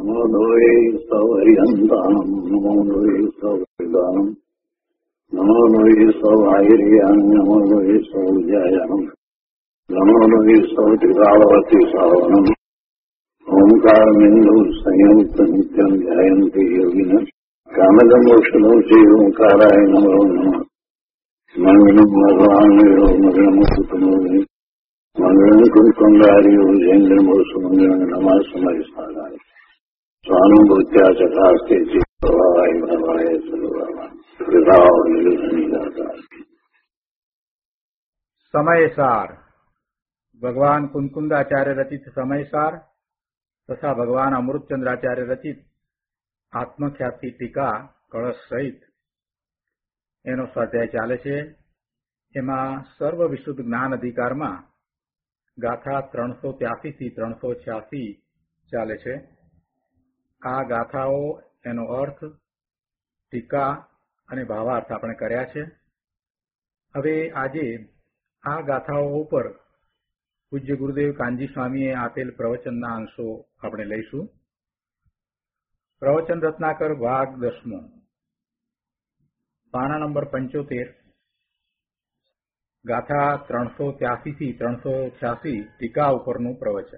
નમો લોહે સૌહરિહંતાનમ નમો લોહે સૌદાનમ નમો લોહે સૌઆયર્યાન નમો લોહે સૌજાયાનમ નમો લોહે સૌત્રિકાવતી સાવનમ ઓમકારમિંદુ સંયુક્ત નિત્યમ ધ્યાયંતિ યોગિન કામદમોક્ષનો છે ઓંકારાય નમો નમઃ મંગલમ ભગવાન મંગલમ સુતમોહિ મંગલમ કુંકુંડાર્યો જૈન્દ્રમો સુમંગલમ નમઃ સમયસ્થાનાય સ્વાનુભૂત્યા ચકાસ્તે ચિત્તવાય ભવાય સર્વવા વિભાવ નિર્ગતા. સમયસાર ભગવાન કુંકુંદાચાર્ય રચિત સમયસાર તથા ભગવાન અમૃતચંદ્રાચાર્ય રચિત આત્મખ્યાતિ ટીકા કળશ સહિત એનો સ્વાધ્યાય ચાલે છે. એમાં સર્વ વિશુદ્ધ જ્ઞાન અધિકારમાં ગાથા 383 થી 386 ચાલે છે. આ ગાથાઓ એનો અર્થ, ટીકા અને ભાવાર્થ આપણે કર્યા છે. હવે આજે આ ગાથાઓ ઉપર પૂજ્ય ગુરુદેવ કાનજી સ્વામીએ આપેલ પ્રવચનના અંશો આપણે લઈશું. પ્રવચન રત્નાકર ભાગ 10, પાના નંબર 75, ગાથા 383 થી 386 ટીકા ઉપરનું પ્રવચન.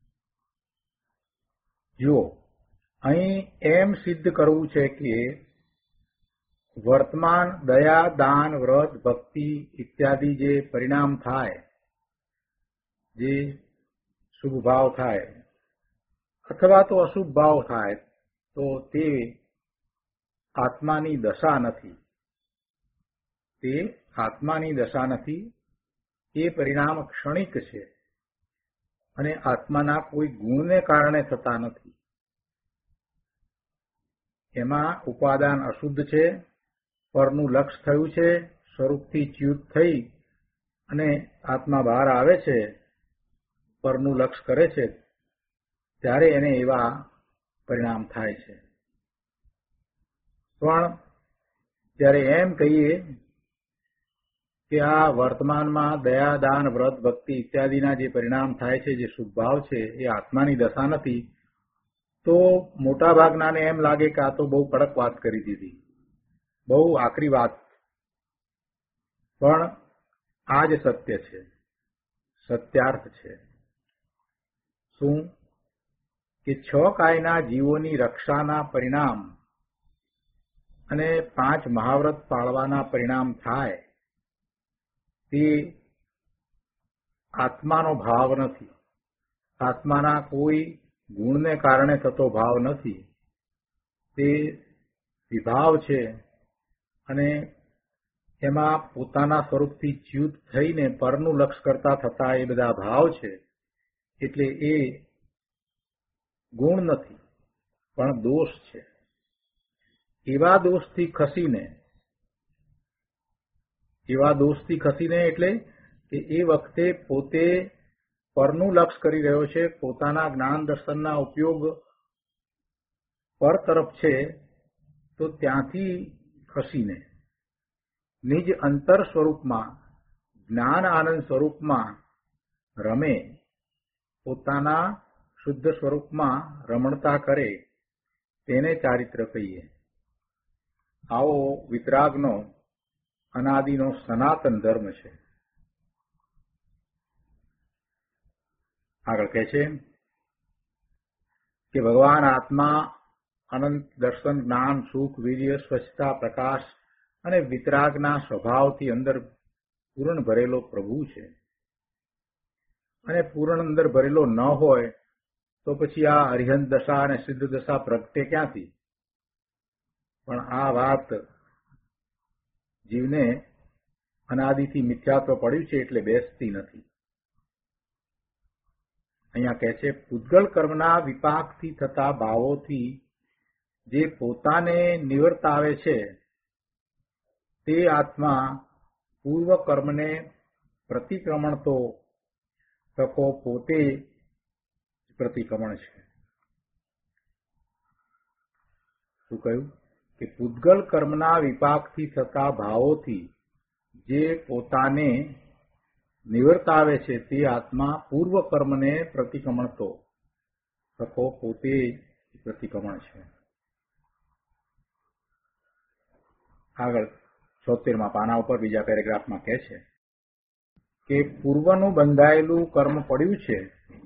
જુઓ, અહીં એમ સિદ્ધ કરવું છે કે વર્તમાન દયા, દાન, વ્રત, ભક્તિ ઇત્યાદિ જે પરિણામ થાય, જે શુભ ભાવ થાય અથવા તો અશુભ ભાવ થાય, તો તે આત્માની દશા નથી. તે આત્માની દશા નથી. એ પરિણામ ક્ષણિક છે અને આત્માના કોઈ ગુણને કારણે થતા નથી. એમાં ઉપાદાન અશુદ્ધ છે, પરનું લક્ષ થયું છે, સ્વરૂપથી ચ્યુત થઈ અને આત્મા બહાર આવે છે, પરનું લક્ષ કરે છે, ત્યારે એને એવા પરિણામ થાય છે. પણ જ્યારે એમ કહીએ કે આ વર્તમાનમાં દયા, દાન, વ્રત, ભક્તિ ઇત્યાદિના જે પરિણામ થાય છે, જે શુભ ભાવ છે, એ આત્માની દશા નથી, તો મોટા ભાગનાને એમ લાગે કે આ તો બહુ કડક વાત કરી દીધી, બહુ આકરી વાત. પણ આ જ સત્ય છે, સત્યાર્થ છે. શું કે 6 કાયના જીવોની રક્ષાના પરિણામ અને 5 મહાવ્રત પાળવાના પરિણામ થાય, તે આત્માનો ભાવ નથી. આત્માના કોઈ ગુણને કારણે થતો ભાવ નથી. તે વિભાવ છે અને એમાં પોતાના સ્વરૂપથી ચ્યુત થઈને પરનું લક્ષ કરતા થતા એ બધા ભાવ છે. એટલે એ ગુણ નથી, પણ દોષ છે. એવા દોષથી ખસીને એટલે કે એ વખતે પોતે પરનું લક્ષ કરી રહ્યો છે, પોતાના જ્ઞાન દર્શનના ઉપયોગ પર તરફ છે, તો ત્યાંથી ખસીને નિજ અંતર સ્વરૂપમાં, જ્ઞાન આનંદ સ્વરૂપમાં રમે, પોતાના શુદ્ધ સ્વરૂપમાં રમણતા કરે, તેને ચારિત્ર કહીએ. આવો વિતરાગનો અનાદિનો સનાતન ધર્મ છે. આગળ કહે છે કે ભગવાન આત્મા અનંત દર્શન, જ્ઞાન, સુખ, વીર્ય, સ્વચ્છતા, પ્રકાશ અને વિતરાગના સ્વભાવથી અંદર પૂર્ણ ભરેલો પ્રભુ છે. અને પૂર્ણ અંદર ભરેલો ન હોય તો પછી આ અરિહંત દશા અને સિદ્ધ દશા પ્રગટે ક્યાંથી? પણ આ વાત જીવને અનાદિથી મિથ્યાત્વ પડ્યું છે એટલે બેસતી નથી. અહીંયા કહે છે, પૂતગલ કર્મના વિપાકથી થતા ભાવોથી જે પોતાને નિવર્તાવે છે, તે આત્મા પૂર્વ કર્મને પ્રતિક્રમણતો તકો પોતે પ્રતિક્રમણ છે. શું કહ્યું? કે પૂતગલ કર્મના વિપાકથી થતા ભાવોથી જે પોતાને નિવર્તાવે છે, તે આત્મા પૂર્વ કર્મને પ્રતિક્રમણતો તકો પોતે પ્રતિક્રમણ છે. આગળ 76મા પાના ઉપર બીજા પેરેગ્રાફમાં કહે છે કે પૂર્વનું બંધાયેલું કર્મ પડ્યું છે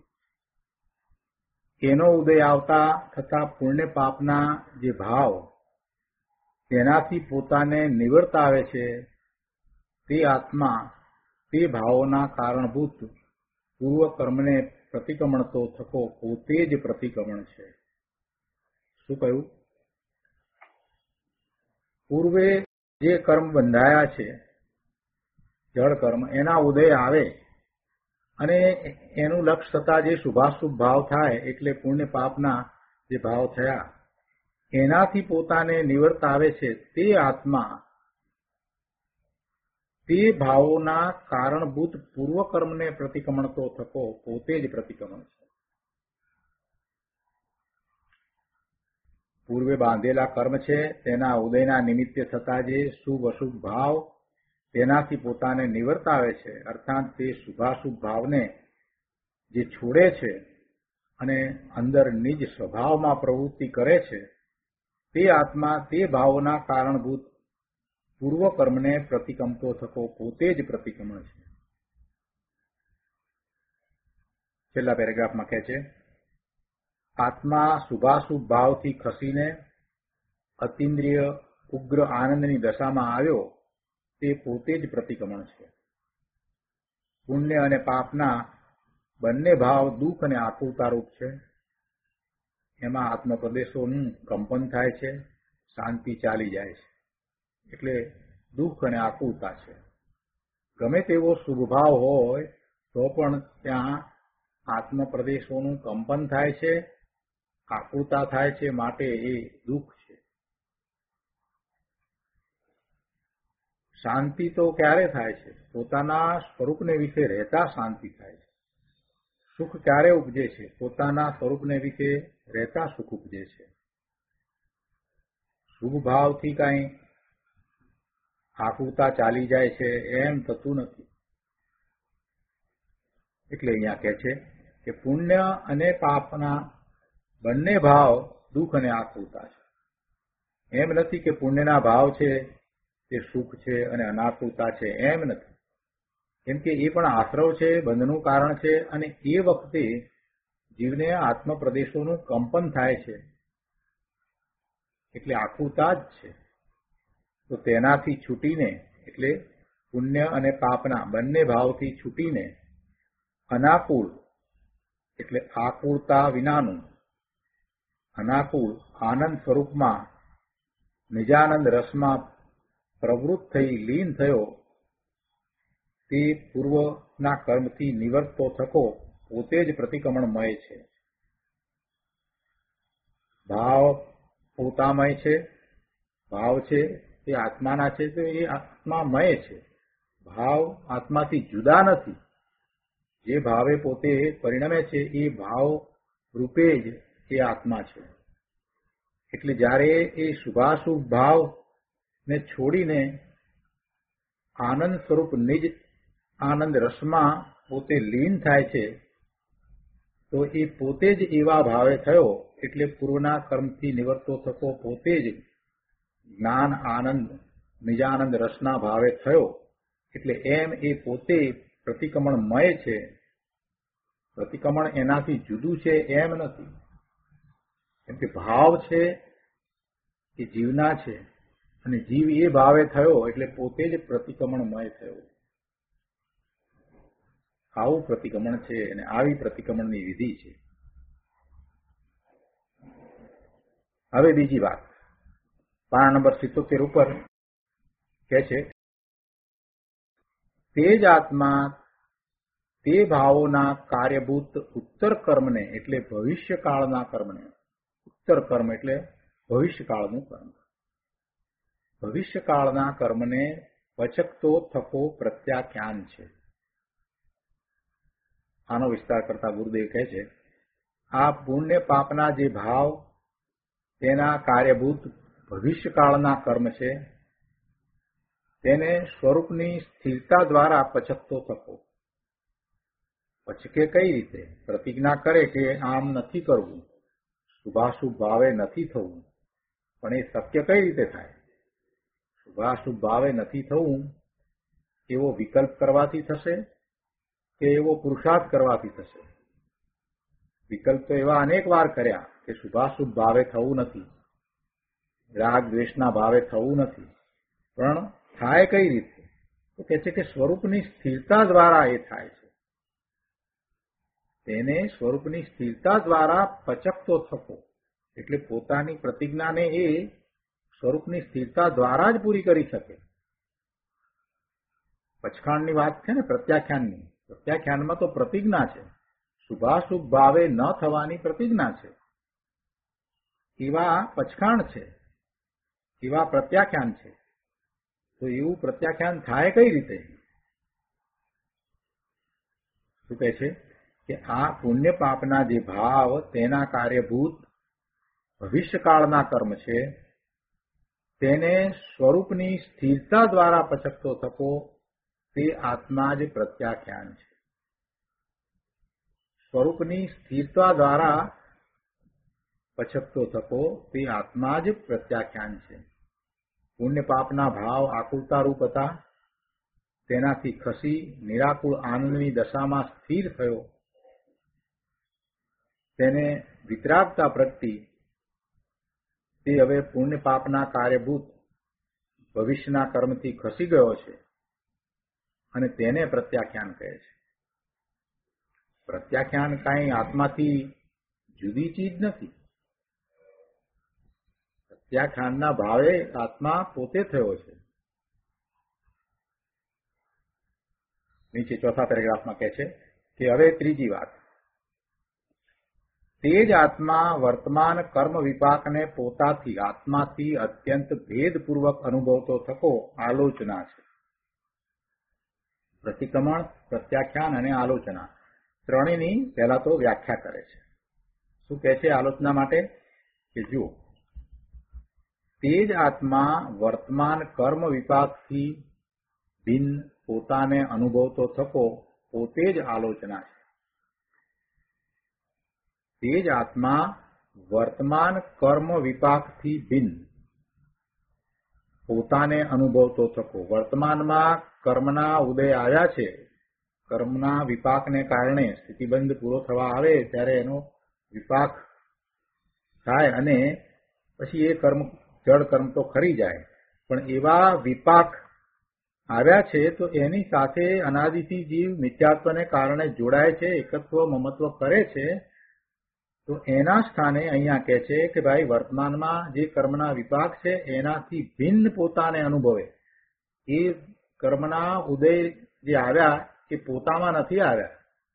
એનો ઉદય આવતા થતા પુણ્ય પાપના જે ભાવ તેનાથી પોતાને નિવર્તાવે છે તે આત્મા તે ભાવોના કારણભૂત પૂર્વ કર્મને પ્રતિક્રમણતો થકો પોતે જ પ્રતિક્રમણ છે. શું કહ્યું? પૂર્વે જે કર્મ બંધાયા છે જળ કર્મ એના ઉદય આવે અને એનું લક્ષ્ય થતા જે શુભાશુભ ભાવ થાય એટલે પુણ્ય પાપના જે ભાવ થયા એનાથી પોતાને નિવર્તાવે છે તે આત્મા તે ભાવોના કારણભૂત પૂર્વ કર્મને પ્રતિક્રમણતો થકો પોતે જ પ્રતિક્રમણ છે. પૂર્વે બાંધેલા કર્મ છે તેના ઉદયના નિમિત્તે થતા જે શુભ અશુભ ભાવ તેનાથી પોતાને નિવર્તાવે છે, અર્થાત તે શુભાશુભ ભાવને જે છોડે છે અને અંદર નિજ સ્વભાવમાં પ્રવૃત્તિ કરે છે તે આત્મા તે ભાવોના કારણભૂત પૂર્વ કર્મને પ્રતિક્રમતો થકો પોતે જ પ્રતિક્રમણ છે. છેલ્લા પેરેગ્રાફમાં કહે છે આત્મા શુભાશુભ ભાવથી ખસીને અતિન્દ્રિય ઉગ્ર આનંદની દશામાં આવ્યો તે પોતે જ પ્રતિક્રમણ છે. પુણ્ય અને પાપના બંને ભાવ દુઃખ અને આકુરતારૂપ છે. એમાં આત્મપ્રદેશોનું કંપન થાય છે, શાંતિ ચાલી જાય છે એટલે દુઃખ અને આકુરતા છે. ગમે તેવો શુભ ભાવ હોય તો પણ ત્યાં આત્મપ્રદેશોનું કંપન થાય છે, આકુરતા થાય છે, માટે એ દુઃખ છે. શાંતિ તો ક્યારે થાય છે? પોતાના સ્વરૂપને વિશે રહેતા શાંતિ થાય છે. સુખ ક્યારે ઉપજે છે? પોતાના સ્વરૂપને વિશે રહેતા સુખ ઉપજે છે. શુભ ભાવથી કાંઈ આકુરતા ચાલી જાય છે એમ થતું નથી. એટલે અહીંયા કહે છે કે પુણ્ય અને પાપના બંને ભાવ દુઃખ અને આકુરતા છે. એમ નથી કે પુણ્યના ભાવ છે તે સુખ છે અને અનાકુરતા છે, એમ નથી. કેમ કે એ પણ આશ્રવ છે, બંધનું કારણ છે અને એ વખતે જીવને આત્મપ્રદેશોનું કંપન થાય છે એટલે આકુરતા જ છે. તો તેનાથી છૂટીને એટલે પુણ્ય અને પાપના બંને ભાવથી છૂટીને અનાકૂળ એટલે આકુરતા વિનાનું અનાકૂળ આનંદ સ્વરૂપમાં નિજાનંદ રસમાં પ્રવૃત્ત થઈ લીન થયો તે પૂર્વના કર્મથી નિવર્તતો થકો પોતે જ પ્રતિક્રમણમય છે. ભાવ પોતામય છે, ભાવ છે તે આત્માના છે તો એ આત્મામય છે. ભાવ આત્માથી જુદા નથી. જે ભાવે પોતે પરિણમે છે એ ભાવ રૂપે જ એ આત્મા છે. એટલે જ્યારે એ શુભાશુભ ભાવ ને છોડીને આનંદ સ્વરૂપ નિજ આનંદ રસમાં પોતે લીન થાય છે તો એ પોતે જ એવા ભાવે થયો એટલે પૂર્વના કર્મથી નિવર્તો થતો પોતે જ જ્ઞાન આનંદ નિજાનંદ રસના ભાવે થયો એટલે એમ એ પોતે પ્રતિક્રમણમય છે. પ્રતિક્રમણ એનાથી જુદું છે એમ નથી. કેમ કે ભાવ છે એ જીવના છે અને જીવ એ ભાવે થયો એટલે પોતે જ પ્રતિક્રમણમય થયો. આવું પ્રતિક્રમણ છે અને આવી પ્રતિક્રમણની વિધિ છે. હવે બીજી વાત પાના નંબર 77 ઉપર કહે છે તે જ આત્મા તે ભાવોના કાર્યભૂત ઉત્તર કર્મને એટલે ભવિષ્યકાળના કર્મને, ઉત્તર કર્મ એટલે ભવિષ્યકાળનું કર્મ, ભવિષ્યકાળના કર્મને પચકતો થકો પ્રત્યાખ્યાન છે. આનો વિસ્તાર કરતા ગુરુદેવ કહે છે આ પુણ્ય પાપના જે ભાવ તેના કાર્યભૂત ભવિષ્યકાળના કર્મ છે તેને સ્વરૂપની સ્થિરતા દ્વારા પચકતો થકો. પચકે કઈ રીતે? પ્રતિજ્ઞા કરે કે આમ નથી કરવું, શુભાશુભ ભાવે નથી થવું. પણ એ શક્ય કઈ રીતે થાય? શુભાશુભ ભાવે નથી થવું એવો વિકલ્પ કરવાથી થશે કે એવો પુરુષાર્થ કરવાથી થશે? વિકલ્પ તો એવા અનેક વાર કર્યા કે શુભાશુભ ભાવે થવું નથી, રાગ દ્વેષના ભાવે થવું નથી. પણ થાય કઈ રીતે? તો કહે છે કે સ્વરૂપની સ્થિરતા દ્વારા એ થાય છે. તેને સ્વરૂપની સ્થિરતા દ્વારા પચકતો થકો, એટલે પોતાની પ્રતિજ્ઞાને એ સ્વરૂપની સ્થિરતા દ્વારા જ પૂરી કરી શકે. પચખાણની વાત છે ને, પ્રત્યાખ્યાનની. પ્રત્યાખ્યાનમાં તો પ્રતિજ્ઞા છે, શુભાશુભ ભાવે ન થવાની પ્રતિજ્ઞા છે. એવા પચખાણ છે, એવા પ્રત્યાખ્યાન છે. તો એવું પ્રત્યાખ્યાન થાય કઈ રીતે? શું કહે છે કે આ પુણ્ય પાપના જે ભાવ તેના કાર્યભૂત ભવિષ્યકાળના કર્મ છે તેને સ્વરૂપની સ્થિરતા દ્વારા પચકતો થકો તે આત્મા જ પ્રત્યાખ્યાન છે. સ્વરૂપની સ્થિરતા દ્વારા પચકતો થકો તે આત્મા જ પ્રત્યાખ્યાન છે. પુણ્ય પાપના ભાવ આકુલતા રૂપ હતા, તેનાથી ખસી નિરાકુળ આનંદની દશામાં સ્થિર થયો. તેને વિતરાગતા પ્રગટી, તે હવે પુણ્ય પાપના કાર્યભૂત ભવિષ્યના કર્મથી ખસી ગયો છે અને તેને પ્રત્યાખ્યાન કહે છે. પ્રત્યાખ્યાન કાંઈ આત્માથી જુદી ચીજ નથી. પ્રત્યાખ્યાનના ભાવે આત્મા પોતે થયો છે. નીચે ચોથા પેરેગ્રાફમાં કહે છે કે હવે ત્રીજી વાત, તે જ આત્મા વર્તમાન કર્મ વિપાકને પોતાથી આત્માથી અત્યંત ભેદપૂર્વક અનુભવતો થકો આલોચના છે. પ્રતિક્રમણ, પ્રત્યાખ્યાન અને આલોચના ત્રણેયની પહેલા તો વ્યાખ્યા કરે છે. શું કહે છે આલોચના માટે? કે જુઓ, તે જ આત્મા વર્તમાન કર્મ વિપાકથી ભિન્ન પોતાને અનુભવતો થકો પોતે જ આલોચના છે. તે જ આત્મા વર્તમાન કર્મ વિપાકથી ભિન્ન પોતાને અનુભવતો થકો. વર્તમાનમાં કર્મના ઉદય આવ્યા છે, કર્મના વિપાકને કારણે સ્થિતિબંધ પૂરો થવા આવે ત્યારે એનો વિપાક થાય અને પછી એ કર્મ જળ કર્મ તો ખરી જાય. પણ એવા વિપાક આવ્યા છે તો એની સાથે અનાદિથી જીવ મિથ્યાત્વને કારણે જોડાય છે, એકત્વ મમત્વ કરે છે. તો એના સ્થાને અહીંયા કહે છે કે ભાઈ વર્તમાનમાં જે કર્મના વિપાક છે એનાથી ભિન્ન પોતાને અનુભવે. એ કર્મના ઉદય જે આવ્યા એ પોતામાં નથી આવ્યા.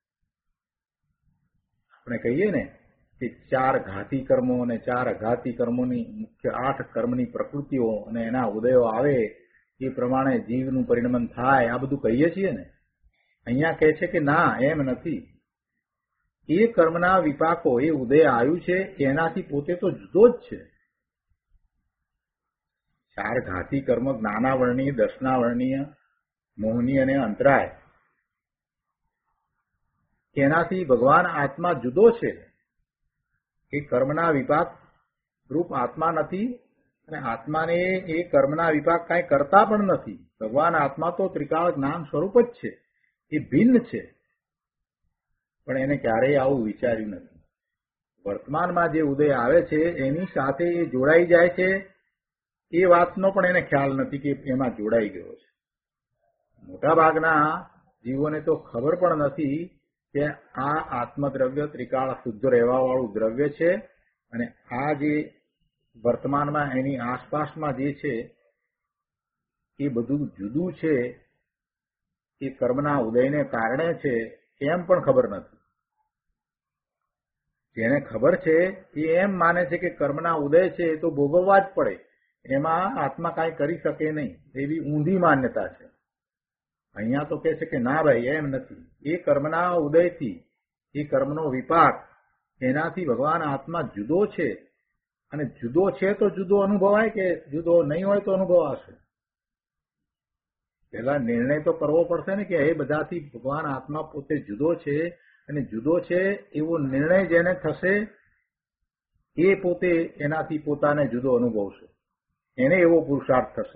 આપણે કહીએ ને કે 4 ઘાતી કર્મો અને 4 અઘાતી કર્મોની મુખ્ય 8 કર્મની પ્રકૃતિઓ અને એના ઉદયો આવે એ પ્રમાણે જીવનું પરિણમન થાય, આ બધું કહીએ છીએ ને. અહીંયા કહે છે કે ના, એમ નથી. એ કર્મના વિપાકો, એ ઉદય આવ્યું છે એનાથી પોતે તો જુદો જ છે. 4 ઘાતી કર્મ જ્ઞાનાવર્ણીય, દર્શનાવર્ણીય, મોહની અને અંતરાય, એનાથી ભગવાન આત્મા જુદો છે. એ કર્મના વિપાક રૂપ આત્મા નથી અને આત્માને એ કર્મના વિપાક કાંઈ કરતા પણ નથી. ભગવાન આત્મા તો ત્રિકાળ જ્ઞાન સ્વરૂપ જ છે, એ ભિન્ન છે. પણ એને ક્યારેય આવું વિચાર્યું નથી. વર્તમાનમાં જે ઉદય આવે છે એની સાથે એ જોડાઈ જાય છે, એ વાતનો પણ એને ખ્યાલ નથી કે એમાં જોડાઈ ગયો છે. મોટાભાગના જીવોને તો ખબર પણ નથી કે આ આત્મદ્રવ્ય ત્રિકાળ શુદ્ધ રહેવાવાળું દ્રવ્ય છે અને આ જે વર્તમાનમાં એની આસપાસમાં જે છે એ બધું જુદું છે, એ કર્મના ઉદયને કારણે છે, એમ પણ ખબર નથી. જેને ખબર છે એ એમ માને છે કે કર્મના ઉદય છે એ તો ભોગવવા જ પડે, એમાં આત્મા કાંઈ કરી શકે નહીં, એવી ઊંધી માન્યતા છે. અહીંયા તો કહે છે કે ના ભાઈ, એમ નથી. એ કર્મના ઉદયથી, એ કર્મનો વિપાક, એનાથી ભગવાન આત્મા જુદો છે અને જુદો છે તો જુદો અનુભવાય કે જુદો નહીં હોય તો અનુભવાશે. પહેલા નિર્ણય તો કરવો પડશે ને કે એ બધાથી ભગવાન આત્મા પોતે જુદો છે અને જુદો છે એવો નિર્ણય જેને થશે એ પોતે એનાથી પોતાને જુદો અનુભવશે, એને એવો પુરુષાર્થ થશે.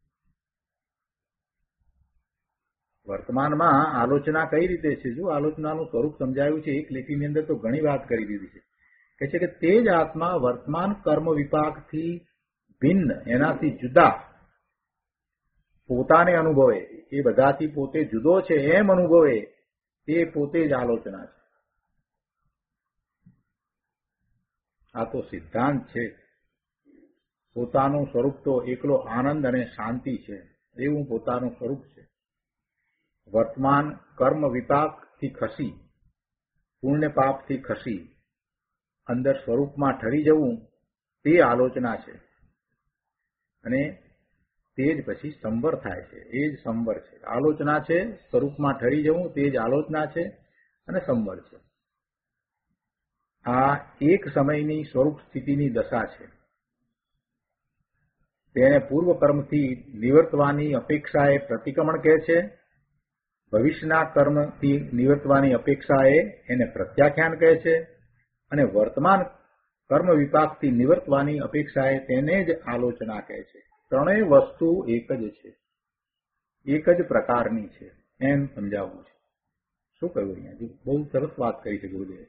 વર્તમાનમાં આલોચના કઈ રીતે છે? જો આલોચનાનું સ્વરૂપ સમજાયું છે એક લીટીની અંદર તો ઘણી વાત કરી દીધી છે. કહે છે કે તે જ આત્મા વર્તમાન કર્મ વિપાકથી ભિન્ન, એનાથી જુદા પોતાને અનુભવે, એ બધાથી પોતે જુદો છે એમ અનુભવે, એ પોતે જ આલોચના છે. આ તો સિદ્ધાંત છે. પોતાનું સ્વરૂપ તો એકલો આનંદ અને શાંતિ છે, એવું પોતાનું સ્વરૂપ છે. વર્તમાન કર્મ વિપાકથી ખસી, પુણ્ય પાપથી ખસી અંદર સ્વરૂપમાં ઠરી જવું, તે આલોચના છે. અને તે જ પછી સંવર થાય છે, એ જ સંવર છે. આલોચના છે સ્વરૂપમાં ઠરી જવું, તે જ આલોચના છે અને સંવર છે. આ એક સમયની સ્વરૂપ સ્થિતિની દશા છે. તેને પૂર્વ કર્મથી નિવર્તવાની અપેક્ષાએ પ્રતિક્રમણ કહે છે. ભવિષ્યના કર્મથી નિવર્તવાની અપેક્ષાએ એને પ્રત્યાખ્યાન કહે છે. અને વર્તમાન કર્મ વિપાકથી નિવર્તવાની અપેક્ષાએ તેને જ આલોચના કહે છે. ત્રણેય વસ્તુ એક જ છે, એક જ પ્રકારની છે, એમ સમજાવવું છે. શું કહ્યું અહીંયા? બહુ સરસ વાત કરી છે ગુરુદેવે.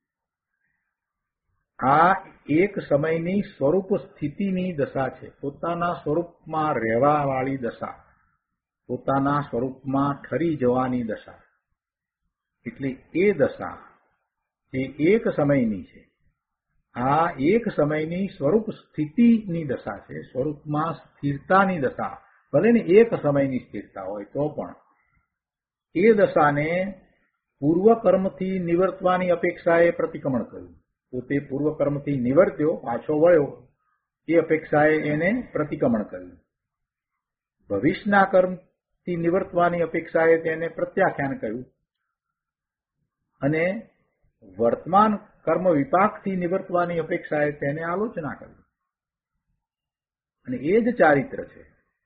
આ એક સમયની સ્વરૂપ સ્થિતિની દશા છે, પોતાના સ્વરૂપમાં રહેવા વાળી દશા, પોતાના સ્વરૂપમાં ઠરી જવાની દશા. એટલે એ દશા એ એક સમયની છે. આ એક સમયની સ્વરૂપ સ્થિતિની દશા છે, સ્વરૂપમાં સ્થિરતાની દશા. ભલે ને એક સમયની સ્થિરતા હોય તો પણ એ દશાને પૂર્વ કર્મથી નિવર્તવાની અપેક્ષાએ પ્રતિક્રમણ કર્યું. પોતે પૂર્વ કર્મથી નિવર્ત્યો, પાછો વળ્યો, એ અપેક્ષાએ એને પ્રતિક્રમણ કર્યું. ભવિષ્યના કર્મથી નિવર્તવાની અપેક્ષાએ તેને પ્રત્યાખ્યાન કર્યું. અને વર્તમાન કર્મ વિપાકથી નિવર્તવાની અપેક્ષાએ તેને આલોચના કરી. અને એ જ ચારિત્ર છે.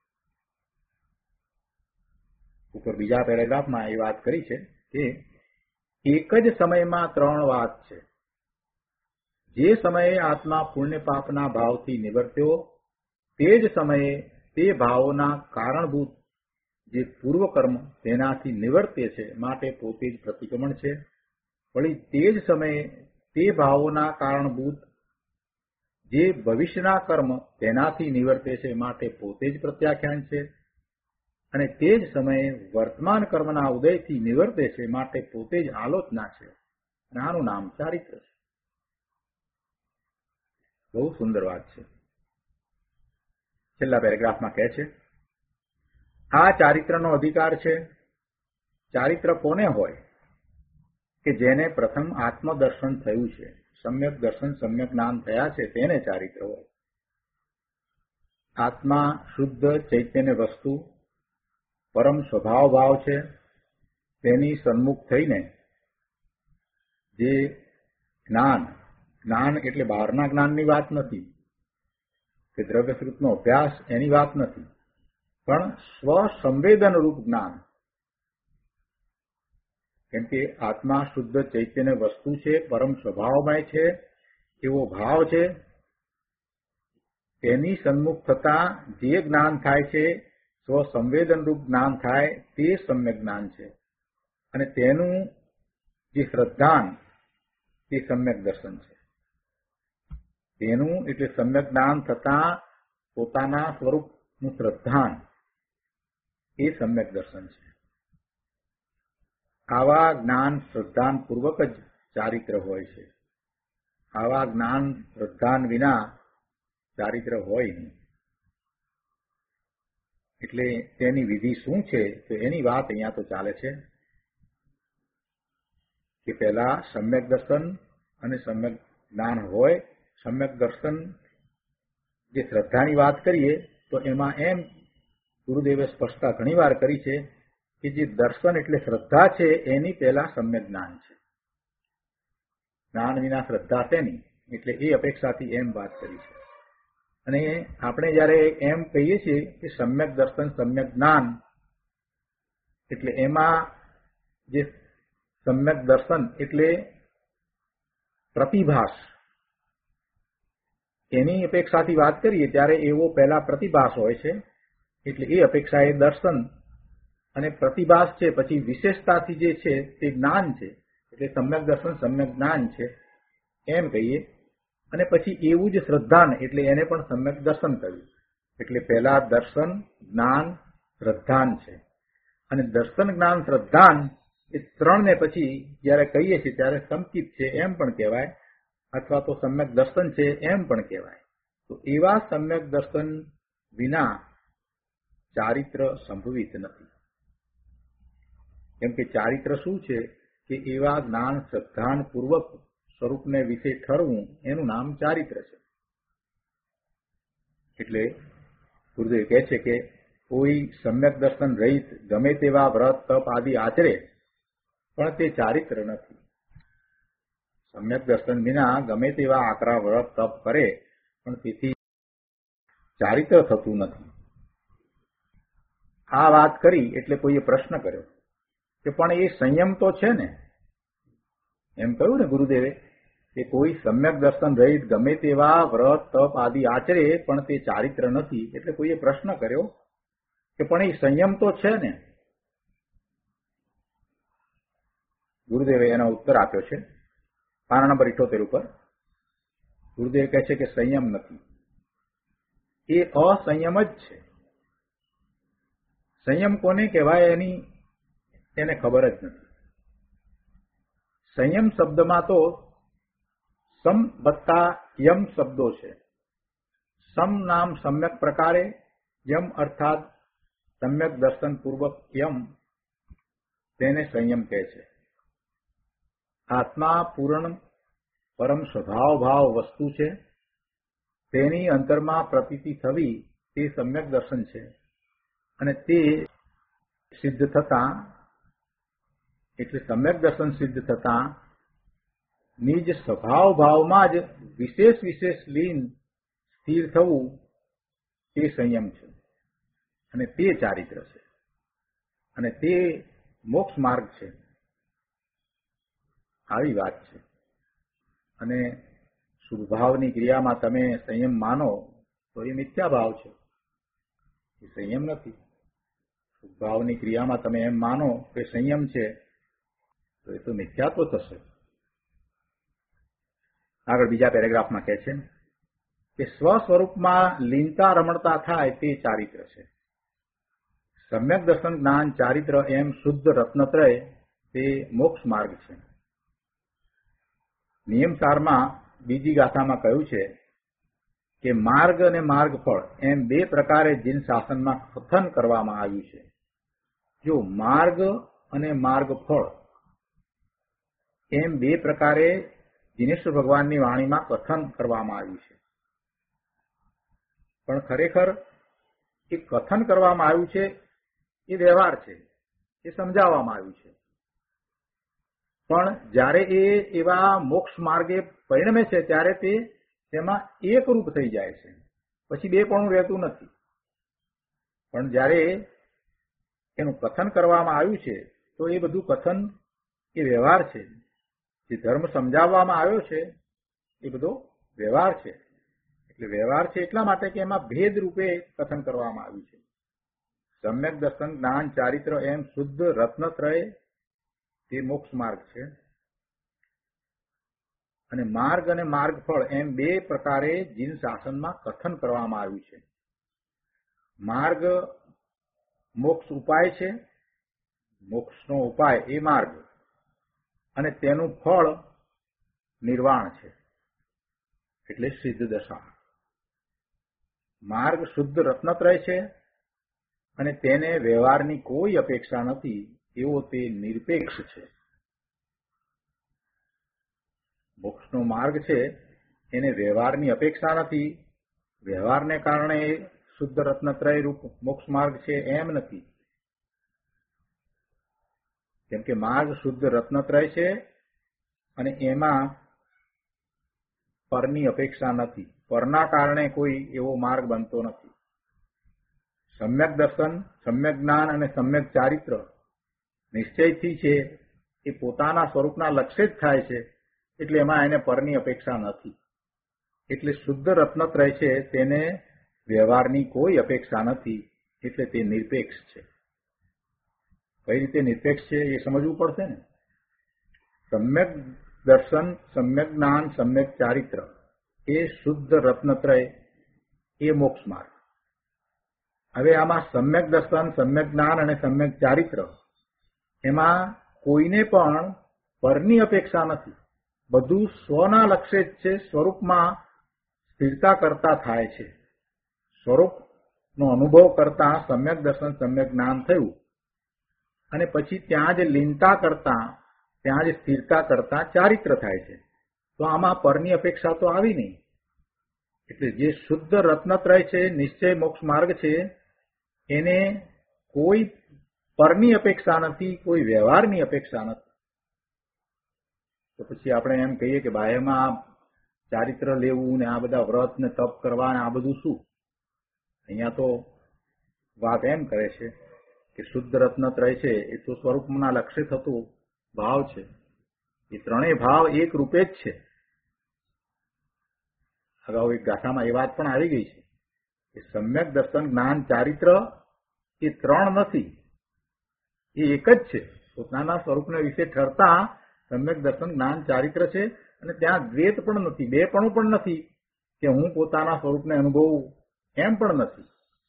ઉપર બીજા પેરેગ્રાફમાં એ વાત કરી છે કે એક જ સમયમાં ત્રણ વાત છે. જે સમયે આત્મા પુણ્ય પાપના ભાવથી નિવર્ત્યો, તે જ સમયે તે ભાવોના કારણભૂત જે પૂર્વ કર્મ તેનાથી નિવર્તે છે, માટે પોતે જ પ્રતિક્રમણ છે. વળી તે જ સમયે તે ભાવોના કારણભૂત જે ભવિષ્યના કર્મ તેનાથી નિવર્તે છે, માટે પોતે જ પ્રત્યાખ્યાન છે. અને તે જ સમયે વર્તમાન કર્મના ઉદયથી નિવર્તે છે, માટે પોતે જ આલોચના છે. અને આનું નામ ચારિત્ર છે. બહુ સુંદર વાત છે. છેલ્લા પેરેગ્રાફમાં કહે છે, આ ચારિત્રનો અધિકાર છે. ચારિત્ર કોને હોય? કે જેને પ્રથમ આત્મદર્શન થયું છે, સમ્યક દર્શન સમ્યક જ્ઞાન થયા છે, તેને ચારિત્ર હોય. આત્મા શુદ્ધ ચૈતન્ય વસ્તુ પરમ સ્વભાવ ભાવ છે. તેની સન્મુખ થઈને જે જ્ઞાન, જ્ઞાન એટલે બહારના જ્ઞાનની વાત નથી, કે દ્રવ્યશ્રુતનો અભ્યાસ એની વાત નથી, પણ સ્વસંવેદન રૂપ જ્ઞાન. કેમ કે આત્મા શુદ્ધ ચૈતન્ય વસ્તુ છે, પરમ સ્વભાવમય છે, એવો ભાવ છે. તેની સન્મુખ થતા જે જ્ઞાન થાય છે, સ્વસંવેદન રૂપ જ્ઞાન થાય, તે સમ્યક જ્ઞાન છે. અને તેનું જે શ્રદ્ધાન તે સમ્યક દર્શન છે. તેનું એટલે સમ્યક જ્ઞાન થતા પોતાના સ્વરૂપનું શ્રદ્ધાન એ સમ્યક દર્શન છે. આવા જ્ઞાન શ્રદ્ધાન પૂર્વક જ ચારિત્ર હોય છે. આવા જ્ઞાન શ્રદ્ધાન વિના ચારિત્ર હોય નહીં. એટલે તેની વિધિ શું છે? તો એની વાત અહીંયા તો ચાલે છે કે પહેલા સમ્યક દર્શન અને સમ્યક જ્ઞાન હોય. સમ્યક દર્શન જે શ્રદ્ધાની વાત કરીએ તો એમાં એમ ગુરુદેવે સ્પષ્ટતા ઘણી વાર કરી છે કે જે દર્શન એટલે શ્રદ્ધા છે, એની પહેલા સમ્યક જ્ઞાન છે. જ્ઞાન વિના શ્રદ્ધા શેની? એટલે એ અપેક્ષાથી એમ વાત કરી છે. અને આપણે જયારે એમ કહીએ છીએ કે સમ્યક દર્શન સમ્યક જ્ઞાન, એટલે એમાં જે સમ્યક દર્શન એટલે પ્રતિભાસ, એની અપેક્ષાથી વાત કરીએ ત્યારે એવો પહેલા પ્રતિભાસ હોય છે, એટલે એ અપેક્ષા એ દર્શન, અને પ્રતિભાસ છે પછી વિશેષતાથી જે છે તે જ્ઞાન છે, એટલે સમ્યક દર્શન સમ્યક જ્ઞાન છે એમ કહીએ. અને પછી એવું જ શ્રદ્ધાન, એટલે એને પણ સમ્યક દર્શન કહ્યું. એટલે પહેલા દર્શન, જ્ઞાન, શ્રદ્ધાન છે. અને દર્શન, જ્ઞાન, શ્રદ્ધાન એ ત્રણને પછી જયારે કહીએ છીએ ત્યારે સંકિત છે એમ પણ કહેવાય, અથવા તો સમ્યક દર્શન છે એમ પણ કહેવાય. તો એવા સમ્યક દર્શન વિના ચારિત્ર સંભવિત નથી. કેમ કે ચારિત્ર શું છે કે એવા જ્ઞાન શ્રદ્ધાન પૂર્વક સ્વરૂપને વિશે ઠરવું, એનું નામ ચારિત્ર છે. એટલે ગુરુદેવ કહે છે કે કોઈ સમ્યક દર્શન રહિત ગમે તેવા વ્રત તપ આદિ આચરે પણ તે ચારિત્ર નથી. સમ્યક દર્શન વિના ગમે તેવા આકરા વ્રત તપ કરે પણ તેથી ચારિત્ર થતું નથી. આ વાત કરી એટલે કોઈએ પ્રશ્ન કર્યો કે પણ એ સંયમ તો છે ને? એમ કહ્યું ને ગુરુદેવે કે કોઈ સમ્યક દર્શન રહિત ગમે તેવા વ્રત તપ આદિ આચરે પણ તે ચારિત્ર નથી. એટલે કોઈએ પ્રશ્ન કર્યો કે પણ એ સંયમ તો છે ને? ગુરુદેવે એનો ઉત્તર આપ્યો છે પાના નંબર 78 ઉપર. ગુરુદેવ કહે છે કે સંયમ નથી, એ અસંયમ જ છે. સંયમ કોને કહેવાય એને ખબર જ નથી. સંયમ શબ્દમાં તો સમ વત્તા યમ શબ્દો છે. સમ નામ સમ્યક પ્રકારે, યમ અર્થાત સમ્યક દર્શન પૂર્વક યમ, તેને સંયમ કહે છે. આત્મા પૂર્ણ પરમ સ્વભાવ ભાવ વસ્તુ છે, તેની અંતરમાં પ્રતીતિ થવી તે સમ્યક દર્શન છે. અને તે સિદ્ધ થતા, એટલે સમ્યક દર્શન સિદ્ધ થતા નિજ સ્વભાવ ભાવમાં જ વિશેષ લીન સ્થિર થવું તે સંયમ છે, અને તે ચારિત્ર છે, અને તે મોક્ષ માર્ગ છે. આવી વાત છે. અને શુભભાવની ક્રિયામાં તમે સંયમ માનો તો એ મિથ્યા ભાવ છે, એ સંયમ નથી. શુભભાવની ક્રિયામાં તમે એમ માનો કે સંયમ છે તો એ તો મિથ્યાત્વ થશે. આગળ બીજા પેરેગ્રાફમાં કહે છે કે સ્વ સ્વરૂપમાં લીનતા રમણતા થાય તે ચારિત્ર છે. સમ્યક દર્શન જ્ઞાન ચારિત્ર એમ શુદ્ધ રત્નત્રય તે મોક્ષ માર્ગ છે. નિયમસારમાં બીજી ગાથામાં કહ્યું છે કે માર્ગ અને માર્ગફળ એમ બે પ્રકારે જીન શાસનમાં કથન કરવામાં આવ્યું છે. જો માર્ગ અને માર્ગફળ એમ બે પ્રકારે જીનેશ્વર ભગવાનની વાણીમાં કથન કરવામાં આવ્યું છે, પણ ખરેખર એ કથન કરવામાં આવ્યું છે એ વ્યવહાર છે, એ સમજાવવામાં આવ્યું છે. પણ જ્યારે એ એવા મોક્ષ માર્ગે પરિણમે છે ત્યારે તે તેમાં એકરૂપ થઈ જાય છે, પછી બે પણ રહેતું નથી. પણ જ્યારે એનું કથન કરવામાં આવ્યું છે તો એ બધું કથન એ વ્યવહાર છે. જે ધર્મ સમજાવવામાં આવ્યો છે એ બધો વ્યવહાર છે. એટલે વ્યવહાર છે એટલા માટે કે એમાં ભેદ રૂપે કથન કરવામાં આવ્યું છે. સમ્યક દર્શન જ્ઞાન ચારિત્ર એમ શુદ્ધ રત્નત્રય તે મોક્ષ માર્ગ છે, અને માર્ગફળ એમ બે પ્રકારે જીન શાસનમાં કથન કરવામાં આવ્યું છે. માર્ગ મોક્ષ ઉપાય છે, મોક્ષનો ઉપાય એ માર્ગ, અને તેનું ફળ નિર્વાણ છે, એટલે સિદ્ધ દશા. માર્ગ શુદ્ધ રત્નત્રય છે, અને તેને વ્યવહારની કોઈ અપેક્ષા નથી, એવો તે નિરપેક્ષ છે. મોક્ષનો માર્ગ છે એને વ્યવહારની અપેક્ષા નથી, વ્યવહારને કારણે શુદ્ધ રત્નત્રય રૂપ મોક્ષ માર્ગ છે એમ નથી. કેમ કે માર્ગ શુદ્ધ રત્નત્રય છે અને એમાં પરની અપેક્ષા નથી, પરના કારણે કોઈ એવો માર્ગ બનતો નથી. સમ્યક દર્શન, સમ્યક જ્ઞાન અને સમ્યક ચારિત્ર નિશ્ચયથી છે એ પોતાના સ્વરૂપના લક્ષ્ય જ થાય છે, એટલે એમાં એને પરની અપેક્ષા નથી. એટલે શુદ્ધ રત્નત્રય છે તેને વ્યવહારની કોઈ અપેક્ષા નથી, એટલે તે નિરપેક્ષ છે. કઈ રીતે નિરપેક્ષ છે એ સમજવું પડશે ને. સમ્યક દર્શન, સમ્યક જ્ઞાન, સમ્યક ચારિત્ર એ શુદ્ધ રત્નત્રય એ મોક્ષ માર્ગ. હવે આમાં સમ્યક દર્શન, સમ્યક જ્ઞાન અને સમ્યક ચારિત્ર એમાં કોઈને પણ પરની અપેક્ષા નથી. બધું સ્વના લક્ષ્ય જ છે, સ્વરૂપમાં સ્થિરતા કરતા થાય છે. સ્વરૂપનો અનુભવ કરતા સમ્યક દર્શન, સમ્યક જ્ઞાન થયું અને પછી ત્યાં જ લીનતા કરતા, ત્યાં જ સ્થિરતા કરતા ચારિત્ર થાય છે. તો આમાં પરની અપેક્ષા તો આવી નહીં. એટલે જે શુદ્ધ રત્નત્રય છે, નિશ્ચય મોક્ષ માર્ગ છે, એને કોઈ પરની અપેક્ષા નથી, કોઈ વ્યવહારની અપેક્ષા નથી. તો પછી આપણે એમ કહીએ કે બાહ્યમાં ચારિત્ર લેવું ને આ બધા વ્રત ને તપ કરવા ને આ બધું શું? અહીંયા તો વાત એમ કરે છે કે શુદ્ધ રત્નત્રય છે એ તો સ્વરૂપના લક્ષ્ય થતું ભાવ છે. એ ત્રણેય ભાવ એક રૂપે જ છે. અગાઉ એક ગાથામાં એ વાત પણ આવી ગઈ છે કે સમ્યક દર્શન, જ્ઞાન, ચારિત્ર એ ત્રણ નથી, એ એક જ છે. પોતાના સ્વરૂપને વિશે ઠરતા સમ્યક દર્શન, જ્ઞાન, ચારિત્ર છે અને ત્યાં દ્વૈત પણ નથી, બેપણું પણ નથી કે હું પોતાના સ્વરૂપને અનુભવું એમ પણ નથી.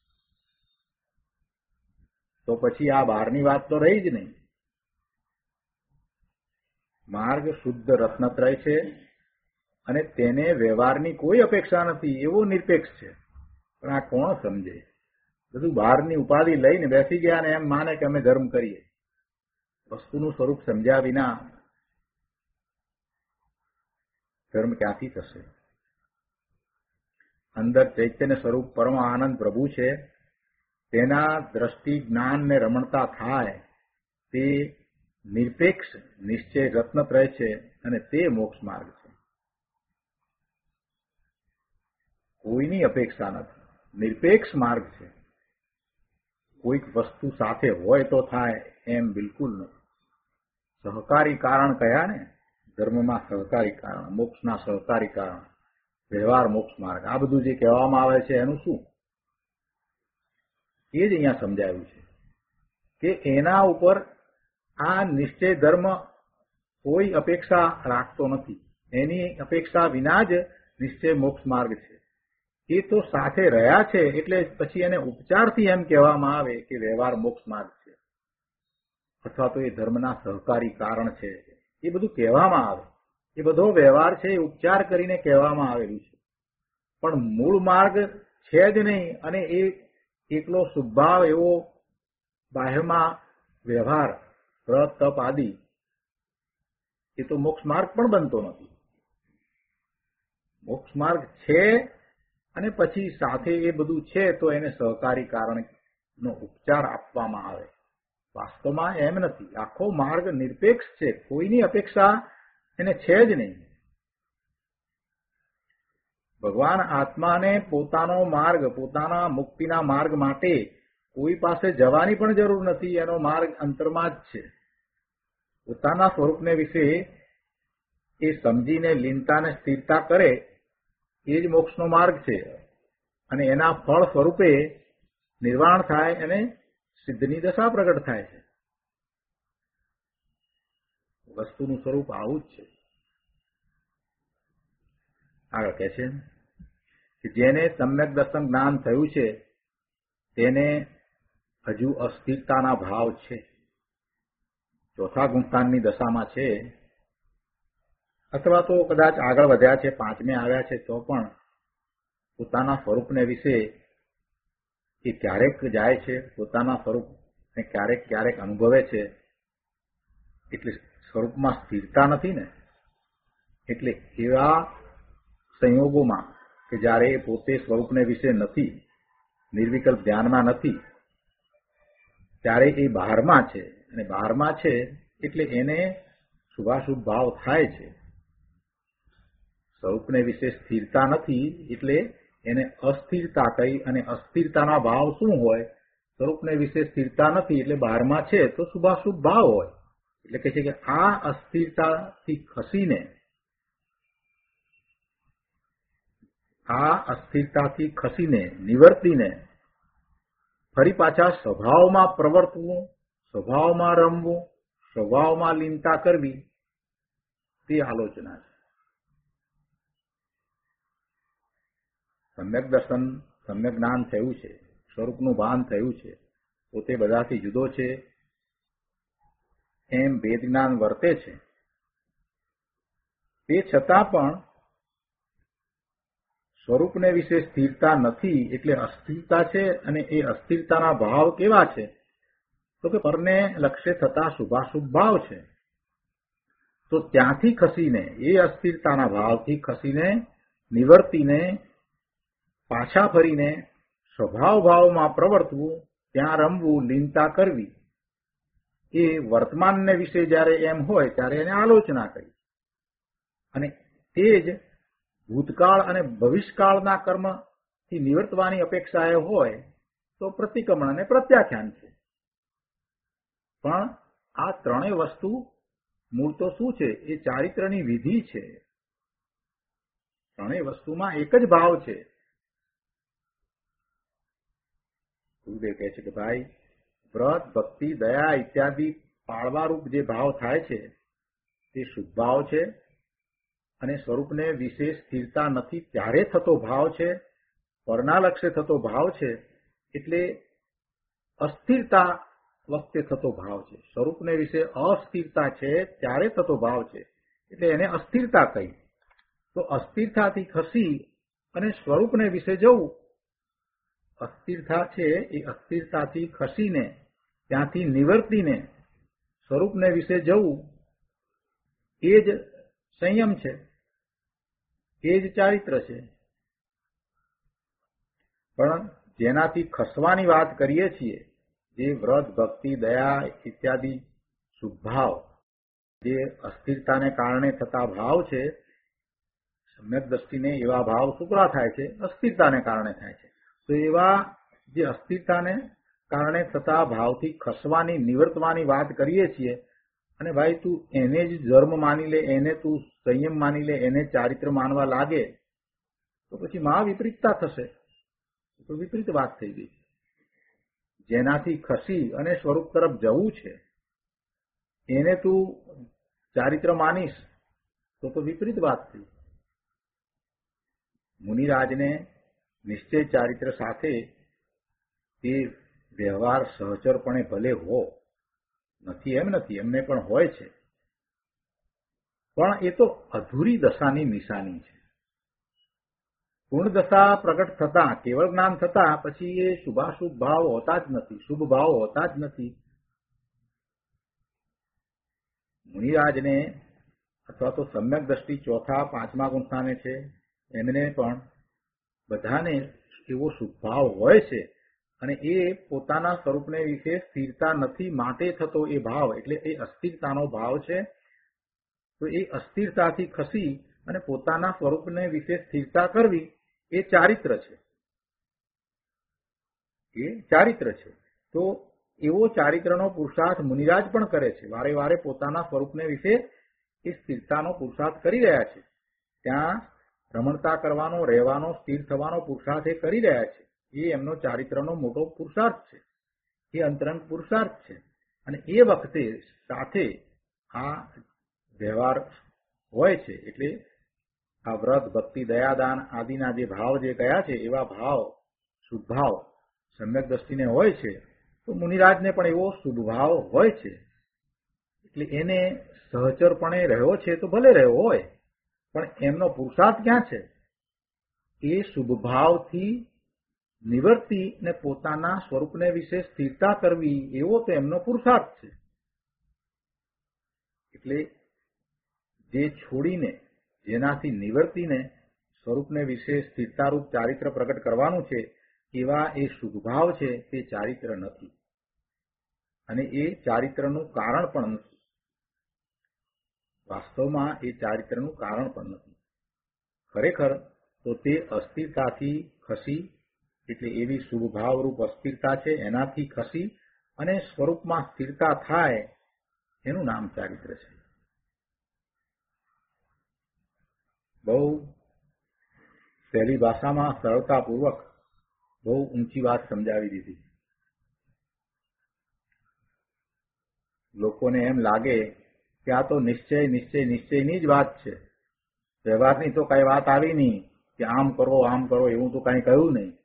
તો પછી આ બહારની વાત તો રહી જ નહીં. માર્ગ શુદ્ધ રત્નત્રય છે અને તેને વ્યવહારની કોઈ અપેક્ષા નથી, એવો નિરપેક્ષ છે. પણ આ કોણ સમજે? બધું બહારની ઉપાધિ લઈને બેસી ગયા ને એમ માને કે અમે ધર્મ કરીએ. વસ્તુનું સ્વરૂપ સમજ્યા વિના ધર્મ ક્યાંથી થશે? અંદર ચૈતન્ય સ્વરૂપ પરમ આનંદ પ્રભુ છે, તેના દ્રષ્ટિ, જ્ઞાન ને રમણતા થાય તે નિરપેક્ષ નિશ્ચય રત્નત્રય છે અને તે મોક્ષ માર્ગ છે. કોઈની અપેક્ષા નથી, નિરપેક્ષ માર્ગ છે. કોઈક વસ્તુ સાથે હોય તો થાય એમ બિલકુલ નથી. સહકારી કારણ કયા ને, ધર્મમાં સહકારી કારણ, મોક્ષના સહકારી કારણ, વ્યવહાર મોક્ષ માર્ગ, આ બધું જે કહેવામાં આવે છે એનું શું? એ જ અહીંયા સમજાયું છે કે એના ઉપર આ નિશ્ચય ધર્મ કોઈ અપેક્ષા રાખતો નથી. એની અપેક્ષા વિના જ નિશ્ચય મોક્ષ માર્ગ છે. એ તો સાથે રહ્યા છે એટલે પછી એને ઉપચારથી એમ કહેવામાં આવે કે વ્યવહાર મોક્ષ માર્ગ છે, અથવા તો એ ધર્મના સહકારી કારણ છે. એ બધું કહેવામાં આવે, એ બધો વ્યવહાર છે એ ઉપચાર કરીને કહેવામાં આવેલું છે, પણ મૂળ માર્ગ છે જ નહીં. અને એ એકલો સ્વભાવ એવો બાહ્યમાં વ્યવહાર, વ્રત, તપ આદિ, એ તો મોક્ષ માર્ગ પણ બનતો નથી. મોક્ષ માર્ગ છે અને પછી સાથે એ બધું છે તો એને સહકારી કારણનો ઉપચાર આપવામાં આવે. વાસ્તવમાં એમ નથી. આખો માર્ગ નિરપેક્ષ છે, કોઈની અપેક્ષા એને છે જ નહીં. ભગવાન આત્માને પોતાનો માર્ગ, પોતાના મુક્તિના માર્ગ માટે કોઈ પાસે જવાની પણ જરૂર નથી. એનો માર્ગ અંતરમાં જ છે. પોતાના સ્વરૂપને વિશે એ સમજીને લીનતાને સ્થિરતા કરે એ જ મોક્ષનો માર્ગ છે. અને એના ફળ સ્વરૂપે નિર્વાણ થાય અને સિદ્ધની દશા પ્રગટ થાય છે. વસ્તુનું સ્વરૂપ આવું જ છે. આગળ કહે છે કે જેને સમ્યક દર્શન જ્ઞાન થયું છે તેને હજુ અસ્થિરતાના ભાવ છે. ચોથા ગુણસ્થાનની દશામાં છે, અથવા તો કદાચ આગળ વધ્યા છે, પાંચમે આવ્યા છે, તો પણ પોતાના સ્વરૂપને વિશે એ ક્યારેક જાય છે, પોતાના સ્વરૂપને ક્યારેક ક્યારેક અનુભવે છે. એટલે સ્વરૂપમાં સ્થિરતા નથી ને. એટલે એવા સંયોગોમાં કે જ્યારે એ પોતે સ્વરૂપને વિશે નથી, નિર્વિકલ્પ ધ્યાનમાં નથી, ત્યારે એ બહારમાં છે. અને બહારમાં છે એટલે એને શુભાશુભ ભાવ થાય છે. સ્વરૂપને વિશે સ્થિરતા નથી એટલે એને અસ્થિરતા કહી. અને અસ્થિરતાના ભાવ શું હોય? સ્વરૂપને વિશે સ્થિરતા નથી એટલે બહારમાં છે તો શુભાશુભ ભાવ હોય. એટલે કહે છે કે આ અસ્થિરતાથી ખસીને આ અસ્થિરતાથી ખસીને નિવર્તીને ફરી પાછા સ્વભાવમાં પ્રવર્તવું, સ્વભાવમાં રમવું, સ્વભાવમાં લીનતા કરવી, તે આલોચના છે. સમ્યક દર્શન, સમ્યક જ્ઞાન થયું છે, સ્વરૂપનું ભાન થયું છે, પોતે બધાથી જુદો છે એમ ભેદ જ્ઞાન વર્તે છે. તે છતાં પણ સ્વરૂપને વિશે સ્થિરતા નથી, એટલે અસ્થિરતા છે. અને એ અસ્થિરતાના ભાવ કેવા છે? તો કે પરને લક્ષ્ય થતા શુભાશુભ ભાવ છે. તો ત્યાંથી ખસીને, એ અસ્થિરતાના ભાવથી ખસીને નિવર્તીને પાછા ફરીને સ્વભાવ ભાવમાં પ્રવર્તવું, ત્યાં રમવું, લીનતા કરવી, એ વર્તમાનને વિશે જ્યારે એમ હોય ત્યારે એને આલોચના કરી. અને તે જ ભૂતકાળ અને ભવિષ્યકાળના કર્મથી નિવર્તવાની અપેક્ષા એ હોય તો પ્રતિક્રમણ અને પ્રત્યાખ્યાન છે. પણ આ ત્રણેય વસ્તુ મૂળ તો શું છે? એ ચારિત્રની વિધિ છે. ત્રણેય વસ્તુમાં એક જ ભાવ છે. ગુરુદેવ કહે છે કે ભાઈ, વ્રત, ભક્તિ, દયા ઇત્યાદિ પાળવારૂપ જે ભાવ થાય છે તે શુભ ભાવ છે. અને સ્વરૂપને વિશેષ સ્થિરતા નથી ત્યારે થતો ભાવ છે, પરના લક્ષ્ય થતો ભાવ છે. એટલે અસ્થિરતા વખતે થતો ભાવ છે. સ્વરૂપને વિશે અસ્થિરતા છે ત્યારે થતો ભાવ છે, એટલે એને અસ્થિરતા કહી. તો અસ્થિરતાથી ખસી અને સ્વરૂપને વિશે જવું, અસ્થિરતા છે એ અસ્થિરતાથી ખસીને ત્યાંથી નિવર્તીને સ્વરૂપને વિશે જવું, એ જ સંયમ છે, એ જ ચારિત્ર છે. પણ જેનાથી ખસવાની વાત કરીએ છીએ, જે વ્રત, ભક્તિ, દયા ઇત્યાદિ શુભભાવ, જે અસ્થિરતાને કારણે થતા ભાવ છે, સમ્યક દ્રષ્ટિને એવા ભાવ સુકરા થાય છે, અસ્થિરતાને કારણે થાય છે. તો એવા જે અસ્થિરતાને કારણે થતા ભાવથી ખસવાની, નિવર્તવાની વાત કરીએ છીએ, અને ભાઈ તું એને જ ધર્મ માની લે, એને તું સંયમ માની લે, એને ચારિત્ર માનવા લાગે, તો પછી મહા વિપરીતતા થશે. તો વિપરીત વાત થઈ ગઈ. જેનાથી ખસી અને સ્વરૂપ તરફ જવું છે એને તું ચારિત્ર માનીશ તો વિપરીત વાત થઈ. મુનિરાજને નિશ્ચય ચારિત્ર સાથે એ વ્યવહાર સહચરપણે ભલે હો, નથી એમ નથી, એમને પણ હોય છે, પણ એ તો અધૂરી દશાની નિશાની છે. પૂર્ણ દશા પ્રગટ થતા, કેવળ જ્ઞાન થતા પછી એ શુભાશુભ ભાવ હોતા જ નથી, શુભ ભાવ હોતા જ નથી. મુનિરાજને અથવા તો સમ્યક દ્રષ્ટિ ચોથા, પાંચમા ગુણસ્થાને છે, એમને પણ બધાને એવો શુભ ભાવ હોય છે. અને એ પોતાના સ્વરૂપને વિશે સ્થિરતા નથી માટે થતો એ ભાવ, એટલે એ અસ્થિરતાનો ભાવ છે. તો એ અસ્થિરતાથી ખસી અને પોતાના સ્વરૂપને વિશે સ્થિરતા કરવી, એ ચારિત્ર છે. એ ચારિત્ર છે. તો એવો ચારિત્રનો પુરુષાર્થ મુનિરાજ પણ કરે છે. વારે વારે પોતાના સ્વરૂપને વિશે એ સ્થિરતાનો પુરુષાર્થ કરી રહ્યા છે. ત્યાં રમણતા કરવાનો, રહેવાનો, સ્થિર થવાનો પુરુષાર્થ એ કરી રહ્યા છે. એ એમનો ચારિત્રનો મોટો પુરુષાર્થ છે, એ અંતરંગ પુરુષાર્થ છે. અને એ વખતે સાથે આ વ્યવહાર હોય છે. એટલે આ વ્રત, ભક્તિ, દયાદાન આદિના જે ભાવ જે કયા છે, એવા ભાવ, શુભ ભાવ સમ્યક દ્રષ્ટિને હોય છે. તો મુનિરાજને પણ એવો શુભ ભાવ હોય છે. એટલે એને સહચરપણે રહ્યો છે તો ભલે રહ્યો હોય, પણ એમનો પુરુષાર્થ ક્યાં છે? એ શુભ ભાવથી નિવર્તી ને પોતાના સ્વરૂપને વિશે સ્થિરતા કરવી, એવો તો એમનો પુરુષાર્થ છે. એટલે જે છોડીને, જેનાથી નિવર્તીને સ્વરૂપને વિશે સ્થિરતારૂપ ચારિત્ર પ્રગટ કરવાનું છે, એવા એ શુભ ભાવ છે, તે ચારિત્ર નથી. અને એ ચારિત્રનું કારણ પણ નથી. વાસ્તવમાં એ ચારિત્રનું કારણ પણ નથી. ખરેખર તો તે અસ્થિરતાથી ખસી, એટલે એવી શુભ ભાવરૂપ અસ્થિરતા છે, એનાથી ખસી અને સ્વરૂપમાં સ્થિરતા થાય, એનું નામ ચારિત્ર છે. સહેલી ભાષામાં સરળતાપૂર્વક બહુ ઊંચી વાત સમજાવી દીધી. લોકોને એમ લાગે કે આ તો નિશ્ચયની જ વાત છે, વ્યવહારની તો કઈ વાત આવી નહીં કે આમ કરો એવું તો કઈ કહ્યું નહીં.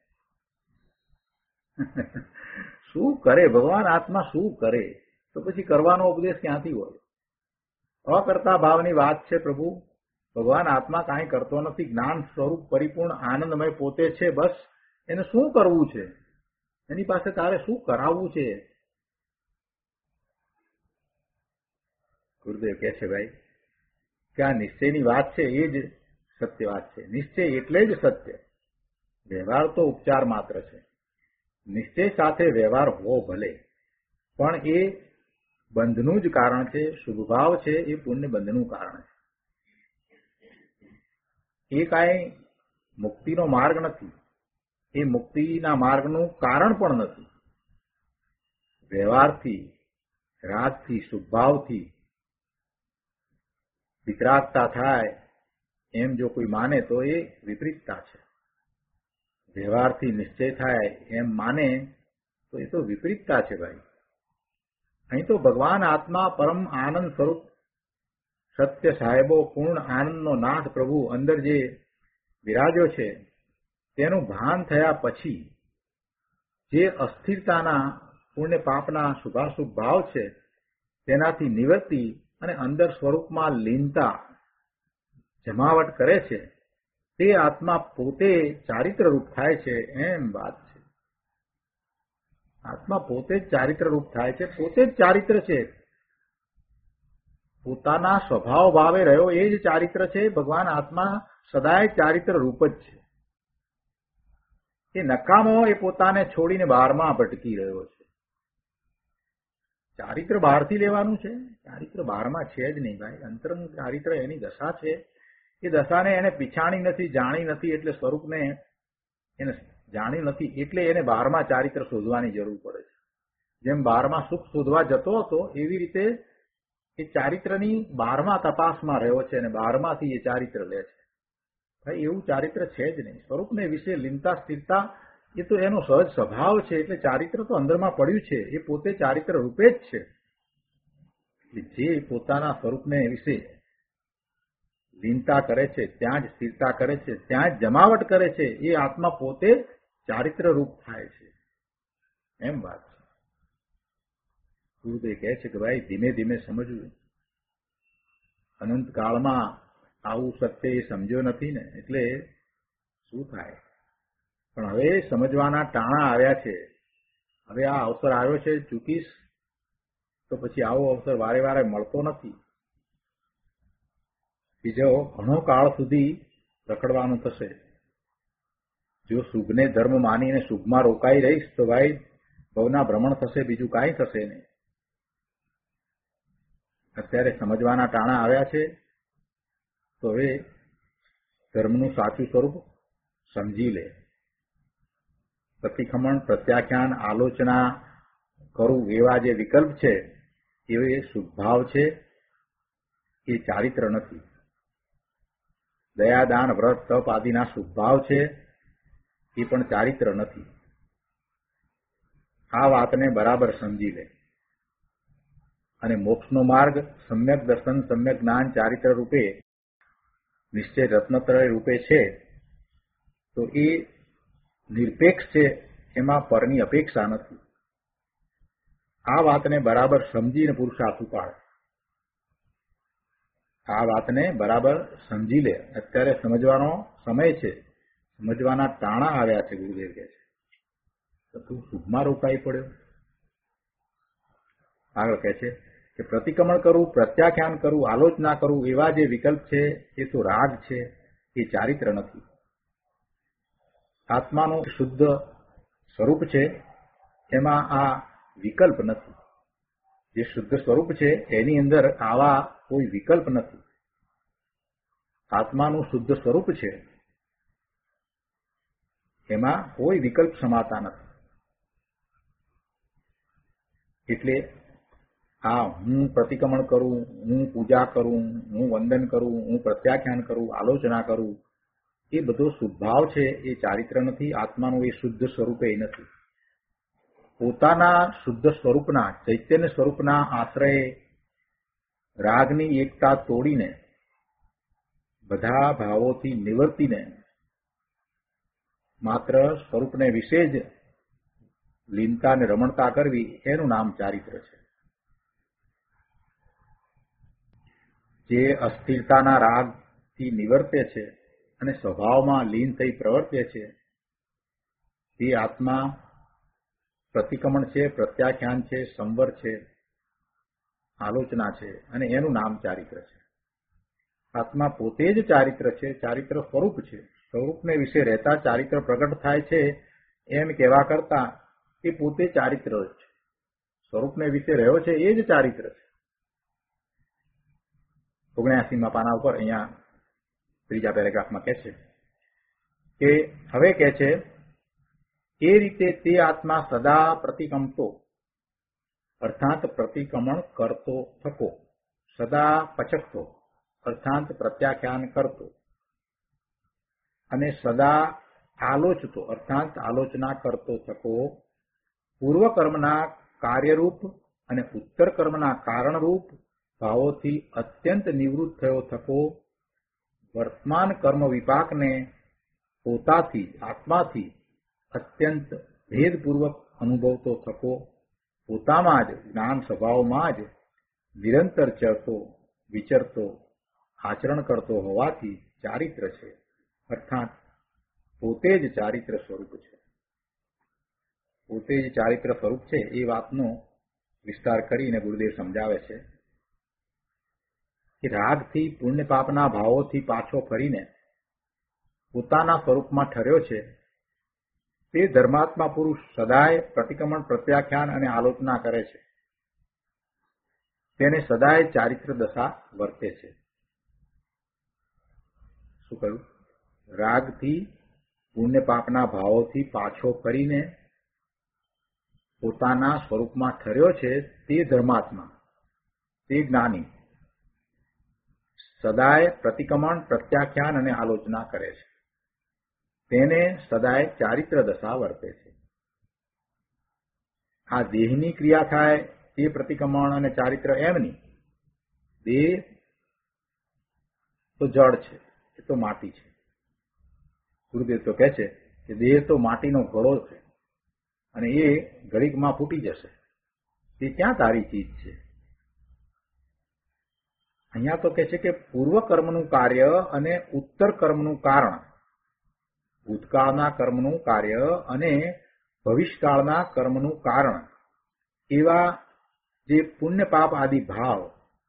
શું કરે ભગવાન આત્મા, શું કરે? તો પછી કરવાનો ઉપદેશ ક્યાંથી હોય? અકર્તા ભાવની વાત છે. પ્રભુ ભગવાન આત્મા કાંઈ કરતો નથી, જ્ઞાન સ્વરૂપ પરિપૂર્ણ આનંદમય પોતે છે. બસ એને શું કરવું છે? એની પાસે તારે શું કરાવવું છે? ગુરુદેવ કહે છે ભાઈ કે આ નિશ્ચયની વાત છે એ જ સત્ય વાત છે. નિશ્ચય એટલે જ સત્ય. વ્યવહાર તો ઉપચાર માત્ર છે. નિશ્ચય સાથે વ્યવહાર હો ભલે, પણ એ બંધનું જ કારણ છે. શુભભાવ છે એ પુણ્ય બંધનું કારણ છે. એ કાંઈ મુક્તિનો માર્ગ નથી, એ મુક્તિના માર્ગનું કારણ પણ નથી. વ્યવહારથી, રાગથી, શુભભાવથી વિતરાગતા થાય એમ જો કોઈ માને તો એ વિપરીતતા છે. વ્યવહારથી નિશ્ચય થાય એમ માને તો એ તો વિપરીતતા છે ભાઈ. અહીં તો ભગવાન આત્મા પરમ આનંદ સ્વરૂપ સત્ય સાહેબો પૂર્ણ આનંદનો નાથ પ્રભુ અંદર જે બિરાજ્યો છે તેનું ભાન થયા પછી જે અસ્થિરતાના પુણ્ય પાપના શુભાશુભ ભાવ છે તેનાથી નિવૃત્તિ અને અંદર સ્વરૂપમાં લીનતા જમાવટ કરે છે, તે આત્મા પોતે ચારિત્ર રૂપ થાય છે એમ વાત છે. આત્મા પોતે જ ચારિત્ર રૂપ થાય છે, પોતે જ ચારિત્ર છે. પોતાના સ્વભાવ ભાવે રહ્યો એ જ ચારિત્ર છે. ભગવાન આત્મા સદાય ચારિત્ર રૂપ જ છે. એ નકામો એ પોતાને છોડીને બહારમાં ભટકી રહ્યો છે. ચારિત્ર બહારથી લેવાનું છે, ચારિત્ર બહારમાં છે જ નહીં ભાઈ. અંતરનું ચારિત્ર એની દશા છે. એ દશાને એને પીછાણી નથી, જાણી નથી, એટલે સ્વરૂપને એને જાણી નથી, એટલે એને બહારમાં ચારિત્ર શોધવાની જરૂર પડે છે. જેમ બહારમાં સુખ શોધવા જતો હતો એવી રીતે એ ચારિત્રની બહારમાં તપાસમાં રહ્યો છે અને બહારમાંથી એ ચારિત્ર લે છે. ભાઈ એવું ચારિત્ર છે જ નહીં. સ્વરૂપને વિશે લીનતા સ્થિરતા એ તો એનો સહજ સ્વભાવ છે. એટલે ચારિત્ર તો અંદરમાં પડ્યું છે, એ પોતે ચારિત્ર રૂપે જ છે. જે પોતાના સ્વરૂપને વિશે લીનતા કરે છે, ત્યાં જ સ્થિરતા કરે છે, ત્યાં જ જમાવટ કરે છે, એ આત્મા પોતે ચારિત્ર રૂપ થાય છે એમ વાત છે. ગુરુદેવ કહે છે કે ભાઈ ધીમે ધીમે સમજવું. અનંતકાળમાં આવું સત્ય એ સમજ્યો નથી ને, એટલે શું થાય? પણ હવે સમજવાના ટાણા આવ્યા છે. હવે આ અવસર આવ્યો છે, ચૂકીશ તો પછી આવો અવસર વારે વારે મળતો નથી. બીજો ઘણો કાળ સુધી રખડવાનું થશે. જો શુભને ધર્મ માનીને શુભમાં રોકાઈ રહીશ તો ભાઈ ભવના ભ્રમણ થશે, બીજું કાંઈ થશે નહીં. અત્યારે સમજવાના ટાણા આવ્યા છે તો હવે ધર્મનું સાચું સ્વરૂપ સમજી લે. પ્રતિક્રમણ, પ્રત્યાખ્યાન, આલોચના કરવું એવા જે વિકલ્પ છે એ શુભભાવ છે, એ ચારિત્ર નથી. દયાદાન, વ્રત, તપ આદિના શુભભાવ છે, એ પણ ચારિત્ર નથી. આ વાતને બરાબર સમજી લે. અને મોક્ષનો માર્ગ સમ્યક દર્શન, સમ્યક જ્ઞાન ચારિત્ર રૂપે, નિશ્ચય રત્નત્રય રૂપે છે તો એ નિરપેક્ષ છે, એમાં પરની અપેક્ષા નથી. આ વાતને બરાબર સમજીને પુરુષાર્થ ઉપાડે. આ વાતને બરાબર સમજી લે. અત્યારે સમજવાનો સમય છે, સમજવાના ટાણા આવ્યા છે. ગુરુદેવ કહે છે તો તું શુભમાં રોકાઈ પડ્યો. આગળ કહે છે કે પ્રતિક્રમણ કરવું, પ્રત્યાખ્યાન કરવું, આલોચના કરવું એવા જે વિકલ્પ છે એ તો રાગ છે, એ ચારિત્ર નથી. આત્માનું શુદ્ધ સ્વરૂપ છે એમાં આ વિકલ્પ નથી. જે શુદ્ધ સ્વરૂપ છે એની અંદર આવા કોઈ વિકલ્પ નથી. આત્માનું શુદ્ધ સ્વરૂપ છે એમાં કોઈ વિકલ્પ સમાતા નથી. એટલે આ હું પ્રતિક્રમણ કરું, હું પૂજા કરું, હું વંદન કરું, હું પ્રત્યાખ્યાન કરું, આલોચના કરું, એ બધો શુદ્ધભાવ છે એ ચારિત્ર નથી. આત્માનું એ શુદ્ધ સ્વરૂપે નથી. પોતાના શુદ્ધ સ્વરૂપના ચૈતન્ય સ્વરૂપના આશ્રયે રાગની એકતા તોડીને બધા ભાવોથી નિવર્તીને માત્ર સ્વરૂપને વિશે જ લીનતા અને રમણતા કરવી એનું નામ ચારિત્ર છે. જે અસ્થિરતાના રાગથી નિવર્તે છે અને સ્વભાવમાં લીન થઈ પ્રવર્તે છે તે આત્મા પ્રતિક્રમણ છે, પ્રત્યાખ્યાન છે, સંવર છે, આલોચના છે અને એનું નામ ચારિત્ર છે. આત્મા પોતે જ ચારિત્ર છે. ચારિત્ર સ્વરૂપ છે. સ્વરૂપને વિશે રહેતા ચારિત્ર પ્રગટ થાય છે એમ કહેવા કરતા એ પોતે ચારિત્ર જ છે. સ્વરૂપને વિશે રહ્યો છે એ જ ચારિત્ર છે. 79મા પાના ઉપર અહીંયા ત્રીજા પેરેગ્રાફમાં કહે છે કે હવે કહે છે એ રીતે તે આત્મા સદા પ્રતિકમતો અર્થાત પ્રતિક્રમણ કરતો થકો, સદા પચકતો અર્થાત પ્રત્યાખ્યાન કરતો અને સદા આલોચતો અર્થાત આલોચના કરતો થકો, પૂર્વકર્મના કાર્યરૂપ અને ઉત્તર કર્મના કારણરૂપ ભાવોથી અત્યંત નિવૃત્ત થયો થકો, વર્તમાન કર્મ વિપાકને પોતાથી આત્માથી અત્યંત ભેદપૂર્વક અનુભવતો થકો, પોતામાં જ જ્ઞાન સ્વભાવમાં જ નિરંતર ચરતો વિચરતો આચરણ કરતો હોવાથી ચારિત્ર છે. અર્થાત પોતે જ ચારિત્ર સ્વરૂપ છે. પોતે જ ચારિત્ર સ્વરૂપ છે એ વાતનો વિસ્તાર કરીને ગુરુદેવ સમજાવે છે કે રાગથી પુણ્ય પાપના ભાવોથી પાછો ફરીને પોતાના સ્વરૂપમાં ઠર્યો છે તે ધર્માત્મા પુરુષ સદાય પ્રતિક્રમણ, પ્રત્યાખ્યાન અને આલોચના કરે છે. તેને સદાય ચારિત્ર દશા વર્તે છે. શું કહ્યું? રાગથી પુણ્ય પાપના ભાવોથી પાછો ફરીને પોતાના સ્વરૂપમાં ઠર્યો છે તે ધર્માત્મા, તે જ્ઞાની સદાય પ્રતિક્રમણ, પ્રત્યાખ્યાન અને આલોચના કરે છે. તેને સદાય ચારિત્ર દશા વર્તે છે. આ દેહની ક્રિયા થાય તે પ્રતિક્રમણ અને ચારિત્ર એમની. દેહ તો જળ છે, એ તો માટી છે. ગુરુદેવ તો કહે છે કે દેહ તો માટીનો ઘડો છે અને એ ઘડીકમાં ફૂટી જશે. તે ક્યાં તારી ચીજ છે? અહીંયા તો કહે છે કે પૂર્વ કર્મનું કાર્ય અને ઉત્તર કર્મનું કારણ, ભૂતકાળના કર્મનું કાર્ય અને ભવિષ્યકાળના કર્મનું કારણ એવા જે પુણ્ય પાપ આદિ ભાવ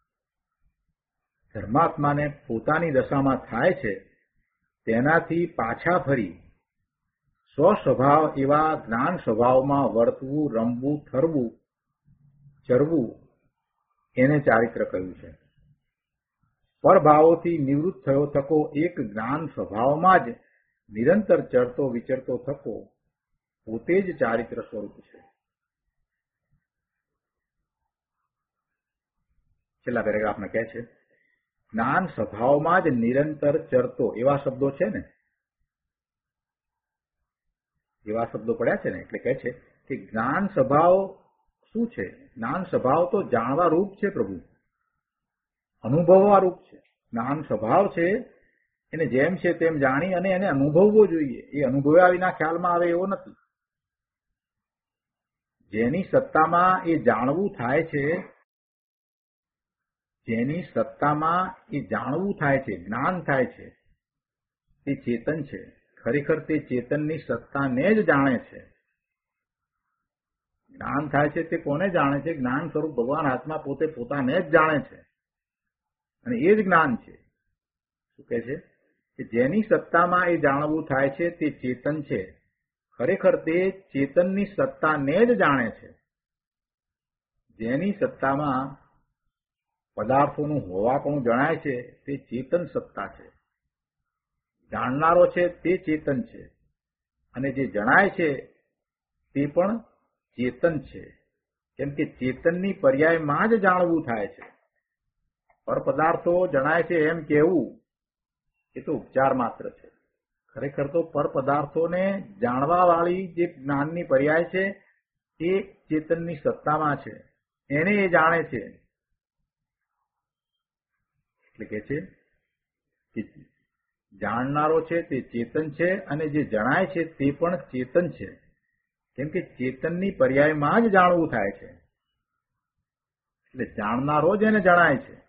ધર્માત્માને પોતાની દશામાં થાય છે તેનાથી પાછા ફરી સ્વસ્વભાવ એવા જ્ઞાન સ્વભાવમાં વર્તવું, રમવું, ઠરવું, ચરવું એને ચારિત્ર કહ્યું છે. પરભાવોથી નિવૃત્ત થયો થકો એક જ્ઞાન સ્વભાવમાં જ નિરંતર ચરતો વિચરતો થકો પોતે જ ચારિત્ર સ્વરૂપ છે. છેલ્લા પેરેગ્રાફમાં કહે છે જ્ઞાન સ્વભાવમાં જ નિરંતર ચરતો. એવા શબ્દો છે ને, એવા શબ્દો પડ્યા છે ને, એટલે કહે છે કે જ્ઞાન સ્વભાવ શું છે? જ્ઞાન સ્વભાવ તો જાણવા રૂપ છે પ્રભુ, અનુભવવા રૂપ છે. જ્ઞાન સ્વભાવ છે એને જેમ છે તેમ જાણી અને એને અનુભવવો જોઈએ. એ અનુભવ્યા વિના ખ્યાલમાં આવે એવો નથી. જેની સત્તામાં એ જાણવું થાય છે, જેની સત્તામાં એ જાણવું થાય છે, જ્ઞાન થાય છે, તે ચેતન છે. ખરેખર તે ચેતનની સત્તાને જ જાણે છે. જ્ઞાન થાય છે તે કોને જાણે છે? જ્ઞાન સ્વરૂપ ભગવાન આત્મા પોતે પોતાને જ જાણે છે અને એ જ જ્ઞાન છે. શું કહે છે કે જેની સત્તામાં એ જાણવું થાય છે તે ચેતન છે. ખરેખર તે ચેતનની સત્તાને જ જાણે છે. જેની સત્તામાં પદાર્થોનું હોવાપણું જણાય છે તે ચેતન સત્તા છે. જાણનારો છે તે ચેતન છે અને જે જણાય છે તે પણ ચેતન છે. કેમ કે ચેતનની પર્યાયમાં જ જાણવું થાય છે. પર પદાર્થો જણાય છે એમ કહેવું એ તો ઉપચાર માત્ર છે. ખરેખર તો પર પદાર્થોને જાણવા વાળી જે જ્ઞાનની પર્યાય છે એ ચેતનની સત્તામાં છે, એને એ જાણે છે. એટલે કે છે કે જાણનારો છે તે ચેતન છે અને જે જણાય છે તે પણ ચેતન છે. કેમ કે ચેતનની પર્યાયમાં જ જાણવું થાય છે. એટલે જાણનારો જ એને જણાય છે.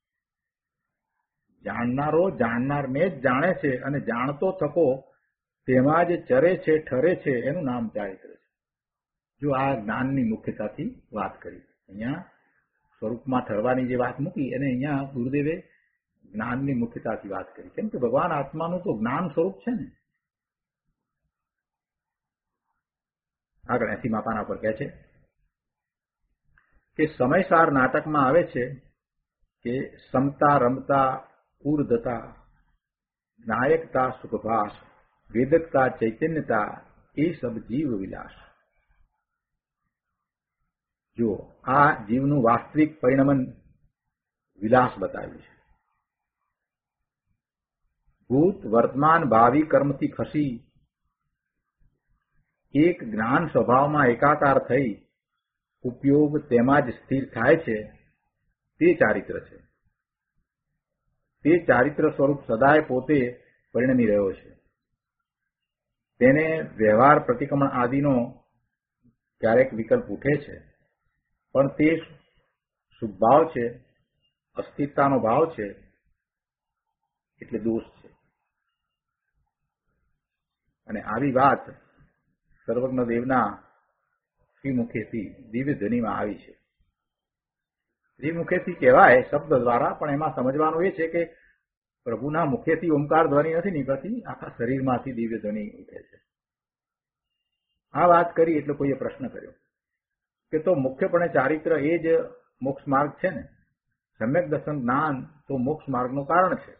જાણનારો જાણનારને જ જાણે છે અને જાણતો થકો તેમાં જે ચરે છે ઠરે છે એનું નામ ચારિત્ર છે. જો આ જ્ઞાનની મુખ્યતાથી વાત કરી, અહીંયા સ્વરૂપમાં ઠરવાની જે વાત મૂકી અને અહીંયા ગુરુદેવે જ્ઞાનની મુખ્યતાથી વાત કરી. કેમ કે ભગવાન આત્માનું તો જ્ઞાન સ્વરૂપ છે ને. આગળ 80મા પાના પર કહે છે કે સમયસાર નાટકમાં આવે છે કે સમતા રમતા ઉર્ધતા નાયકતા સુખભાસ વેદકતા ચૈતન્યતા એ સબ જીવ વિલાસ. જો આ જીવનું વાસ્તવિક પરિણમન વિલાસ બતાવ્યું છે. ભૂત વર્તમાન ભાવિ કર્મથી ખસી એક જ્ઞાન સ્વભાવમાં એકાકાર થઈ ઉપયોગ તેમાં જ સ્થિર થાય છે તે ચારિત્ર છે. તે ચારિત્ર સ્વરૂપ સદાય પોતે પરિણમી રહ્યો છે. તેને વ્યવહાર પ્રતિક્રમણ આદિનો ક્યારેક વિકલ્પ ઉઠે છે, પણ તે શુભભાવ છે, અસ્થિરતાનો ભાવ છે, એટલે દોષ છે. અને આવી વાત સર્વજ્ઞ દેવના શ્રીમુખેથી દિવ્ય ધ્વનિમાં આવી છે. શ્રીમુખેથી કહેવાય શબ્દ દ્વારા, પણ એમાં સમજવાનું એ છે કે પ્રભુના મુખેથી ઓમકાર ધ્વનિ નથી નીકળતી, આખા શરીરમાંથી દિવ્ય ધ્વનિ ઉઠે છે. આ વાત કરી એટલે કોઈએ પ્રશ્ન કર્યો કે તો મુખ્યપણે ચારિત્ર એ જ મોક્ષ માર્ગ છે ને? સમ્યક દર્શન જ્ઞાન તો મોક્ષ માર્ગનું કારણ છે.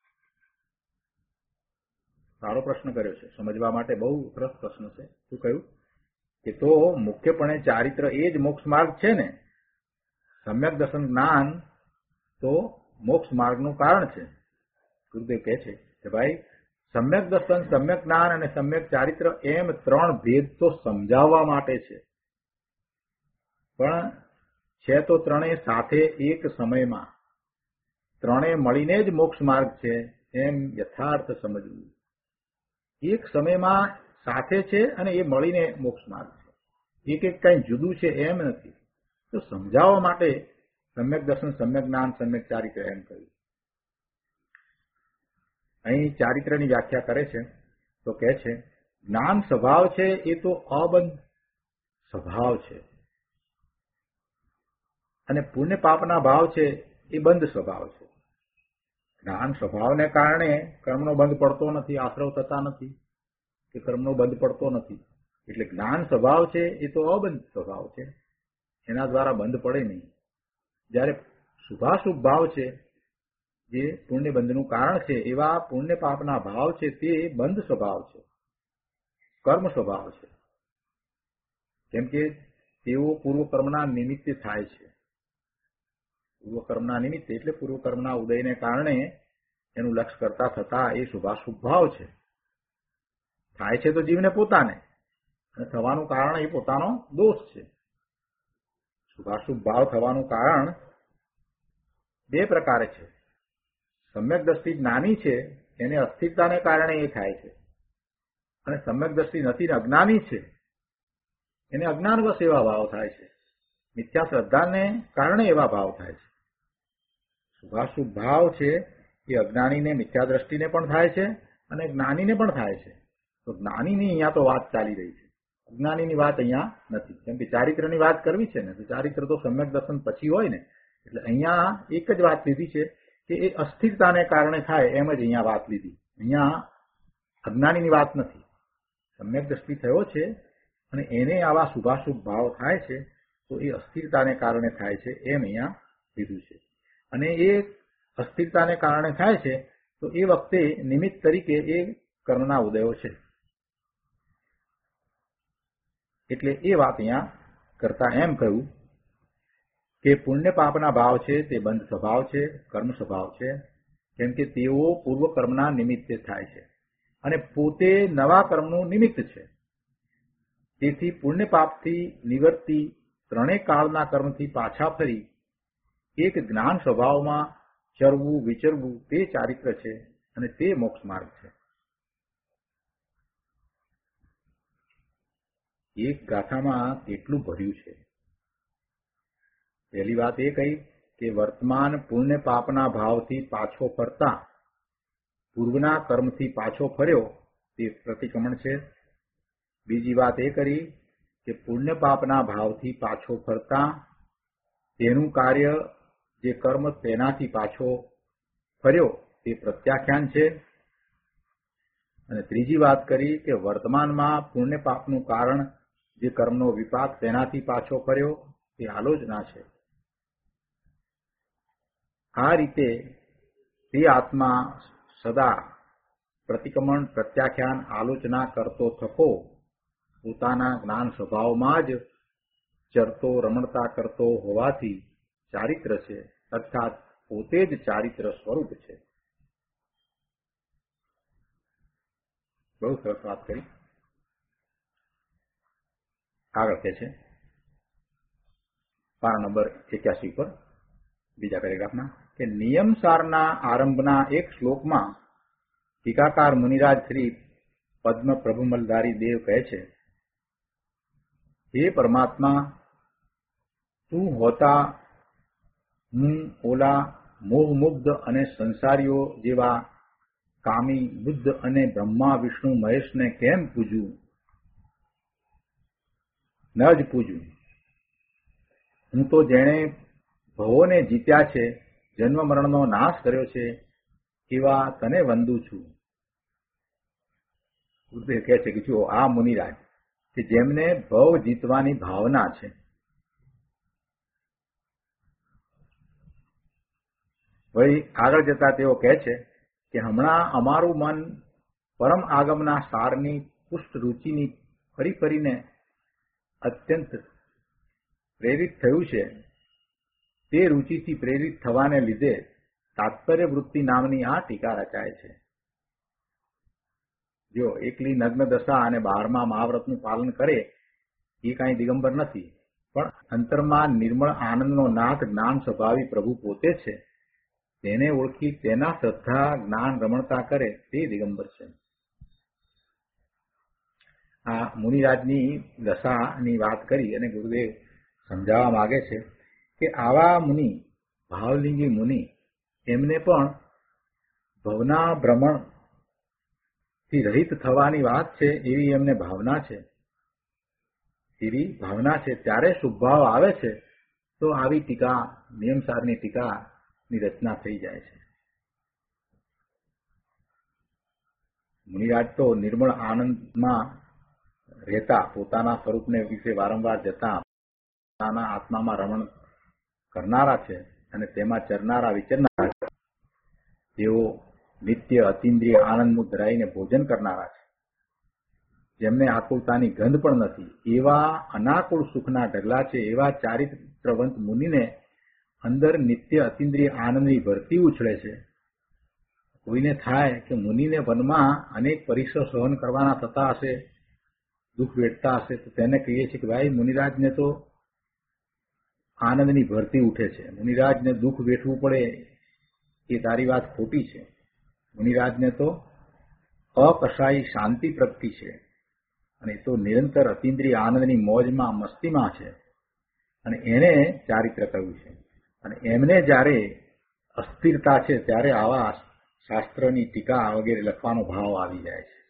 સારો પ્રશ્ન કર્યો છે, સમજવા માટે બહુ સરસ પ્રશ્ન છે. શું કહ્યું કે તો મુખ્યપણે ચારિત્ર એ જ મોક્ષ માર્ગ છે ને? સમ્યક દર્શન જ્ઞાન તો મોક્ષ માર્ગનું કારણ છે. ગુરુદેવ કહે છે કે ભાઈ સમ્યક દર્શન, સમ્યક જ્ઞાન અને સમ્યક ચારિત્ર એમ ત્રણ ભેદ તો સમજાવવા માટે છે, પણ છે તો ત્રણેય સાથે એક સમયમાં, ત્રણેય મળીને જ મોક્ષ માર્ગ છે એમ યથાર્થ સમજવું. એક સમયમાં સાથે છે અને એ મળીને મોક્ષ માર્ગ છે. એક કઈ જુદું છે એમ નથી. તો સમજાવવા માટે સમ્યક દર્શન, સમ્યક જ્ઞાન, સમ્યક ચારિત્ર એમ કહ્યું. અહીં ચારિત્રની વ્યાખ્યા કરે છે તો કહે છે જ્ઞાન સ્વભાવ છે એ તો અબંધ સ્વભાવ છે, અને પુણ્ય પાપના ભાવ છે એ બંધ સ્વભાવ છે. જ્ઞાન સ્વભાવને કારણે કર્મનો બંધ પડતો નથી, આશ્રવ થતા નથી કે કર્મનો બંધ પડતો નથી. એટલે જ્ઞાન સ્વભાવ છે એ તો અબંધ સ્વભાવ છે, એના દ્વારા બંધ પડે નહીં. જ્યારે શુભાશુભ ભાવ છે જે પુણ્ય બંધનું કારણ છે, એવા પુણ્ય પાપના ભાવ છે તે બંધ સ્વભાવ છે, કર્મ સ્વભાવ છે. કેમ કે તેઓ પૂર્વકર્મના નિમિત્તે થાય છે. પૂર્વકર્મના નિમિત્તે એટલે પૂર્વકર્મના ઉદયને કારણે એનું લક્ષ્ય કરતા થતા એ શુભાશુભ ભાવ છે. થાય છે તો જીવને પોતાને, અને થવાનું કારણ એ પોતાનો દોષ છે. શુભાશુભ ભાવ થવાનું કારણ બે પ્રકારે છે. સમ્યક દ્રષ્ટિ જ્ઞાની છે એને અસ્થિરતાને કારણે એ થાય છે, અને સમ્યક દ્રષ્ટિ નથી ને અજ્ઞાની છે એને અજ્ઞાનવશ એવા ભાવ થાય છે. મિથ્યા શ્રદ્ધાને કારણે એવા ભાવ થાય છે. શુભાશુભ ભાવ છે એ અજ્ઞાનીને મિથ્યા દ્રષ્ટિને પણ થાય છે અને જ્ઞાનીને પણ થાય છે. તો જ્ઞાનીની અહીંયા તો વાત ચાલી રહી છે, અજ્ઞાનીની વાત અહીંયા નથી. કેમ કે ચારિત્રની વાત કરવી છે ને, તો ચારિત્ર તો સમ્યક દર્શન પછી હોય ને. એટલે અહીંયા એક જ વાત લીધી છે કે એ અસ્થિરતાને કારણે થાય એમ જ અહીંયા વાત લીધી. અહીંયા અજ્ઞાનીની વાત નથી. સમ્યક દ્રષ્ટિ થયો છે અને એને આવા શુભાશુભ ભાવ થાય છે તો એ અસ્થિરતાને કારણે થાય છે એમ અહીંયા લીધું છે. અને એ અસ્થિરતાને કારણે થાય છે તો એ વખતે નિમિત્ત તરીકે એ કર્મના ઉદયો છે. એટલે એ વાત અહીંયા કરતા એમ કહ્યું કે પુણ્ય પાપના ભાવ છે તે બંધ સ્વભાવ છે, કર્મ સ્વભાવ છે. કેમ કે તેઓ પૂર્વ કર્મના નિમિત્તે થાય છે, અને પોતે નવા કર્મનું નિમિત્ત છે. તેથી પુણ્ય પાપથી નિવર્તી ત્રણેય કાળના કર્મથી પાછા ફરી એક જ્ઞાન સ્વભાવમાં ચરવું વિચરવું તે ચારિત્ર છે અને તે મોક્ષ માર્ગ છે. એક ગાથામાં કેટલું ભર્યું છે. પહેલી વાત એ કહી કે વર્તમાન પુણ્ય પાપના ભાવથી પાછો ફરતા પૂર્વના કર્મથી પાછો ફર્યો તે પ્રતિક્રમણ છે. બીજી વાત એ કરી કે પુણ્ય પાપના ભાવથી પાછો ફરતા તેનું કાર્ય જે કર્મ તેનાથી પાછો ફર્યો તે પ્રત્યાખ્યાન છે. અને ત્રીજી વાત કરી કે વર્તમાનમાં પુણ્ય પાપનું કારણ જે કર્મનો વિપાક તેનાથી પાછો ફર્યો તે આલોચના છે. આ રીતે તે આત્મા સદા પ્રતિક્રમણ પ્રત્યાખ્યાન આલોચના કરતો થકો પોતાના જ્ઞાન સ્વભાવમાં જ ચરતો રમણતા કરતો હોવાથી ચારિત્ર છે, અર્થાત પોતે જ ચારિત્ર સ્વરૂપ છે. બહુ સરસ વાત કરી. આગળ કે છે પાના નંબર 81 પર બીજા પેરેગ્રાફમાં કે નિયમસારના આરંભના એક શ્લોકમાં ટીકાકાર મુનિરાજ શ્રી પદ્મ પ્રભુમલધારી દેવ કહે છે, હે પરમાત્મા, તું હોતા હું ઓલા મોહમુગ્ધ અને સંસારીઓ જેવા કામી બુદ્ધ અને બ્રહ્મા વિષ્ણુ મહેશને કેમ પૂજું? ન જ પૂજું. હું તો જેણે ભવોને જીત્યા છે, જન્મ મરણનો નાશ કર્યો છે, એવા તને વંદું છું. ગુરુદેવ કહે છે કે જો આ મુનિરાજ કે જેમને ભવ જીતવાની ભાવના છે, વળી આગળ જતા તેઓ કહે છે કે હમણાં અમારું મન પરમ આગમના સારની પુષ્ટ રૂચિની ફરી ફરીને અત્યંત પ્રેરિત થયું છે. તે રૂચિથી પ્રેરિત થવાને લીધે તાત્પર્ય વૃત્તિ નામની આ ટીકા રચાય છે. જો એકલી નગ્ન દશા અને 12મા મહાવ્રતનું પાલન કરે એ કાંઈ દિગંબર નથી, પણ અંતરમાં નિર્મળ આનંદનો નાથ જ્ઞાન સ્વભાવી પ્રભુ પોતે છે તેને ઓળખી તેના શ્રદ્ધા જ્ઞાન રમણતા કરે તે દિગંબર છે. આ મુનિરાજની દશાની વાત કરી અને ગુરુદેવ સમજાવવા માંગે છે કે આવા મુનિ ભાવલિંગી મુનિ એમને પણ ભવના ભ્રમણથી રહિત થવાની વાત છે એવી એમને ભાવના છે. ત્યારે શુભભાવ આવે છે તો આવી ટીકા નિયમસારની ટીકાની રચના થઈ જાય છે. મુનિરાજ તો નિર્મળ આનંદમાં રહેતા પોતાના સ્વરૂપને વિશે વારંવાર જતા પોતાના આત્મામાં રમણ કરનારા છે અને તેમાં ચરનારા વિચરનારા છે. તેઓ નિત્ય અતિન્દ્રિય આનંદમાં ધરાઈને ભોજન કરનારા છે. જેમને આકુલતાની ગંધ પણ નથી એવા અનાકુળ સુખના ઢગલા છે. એવા ચારિત્રવંત મુનિને અંદર નિત્ય અતિન્દ્રિય આનંદની ભરતી ઉછળે છે. કોઈને થાય કે મુનિને વનમાં અનેક પરીક્ષા સહન કરવાના થતા હશે, દુઃખ વેઠતા હશે, તો તેને કહીએ છીએ કે ભાઈ મુનિરાજને તો આનંદની ભરતી ઉઠે છે, મુનિરાજને દુઃખ વેઠવું પડે એ તારી વાત ખોટી છે. મુનિરાજને તો અકશાયી શાંતિ પ્રગતિ છે અને તો નિરંતર અતિન્દ્રિય આનંદની મોજમાં મસ્તીમાં છે અને એને ચારિત્ર કહ્યું છે. અને એમને જ્યારે અસ્થિરતા છે ત્યારે આવા શાસ્ત્રની ટીકા વગેરે લખવાનો ભાવ આવી જાય છે.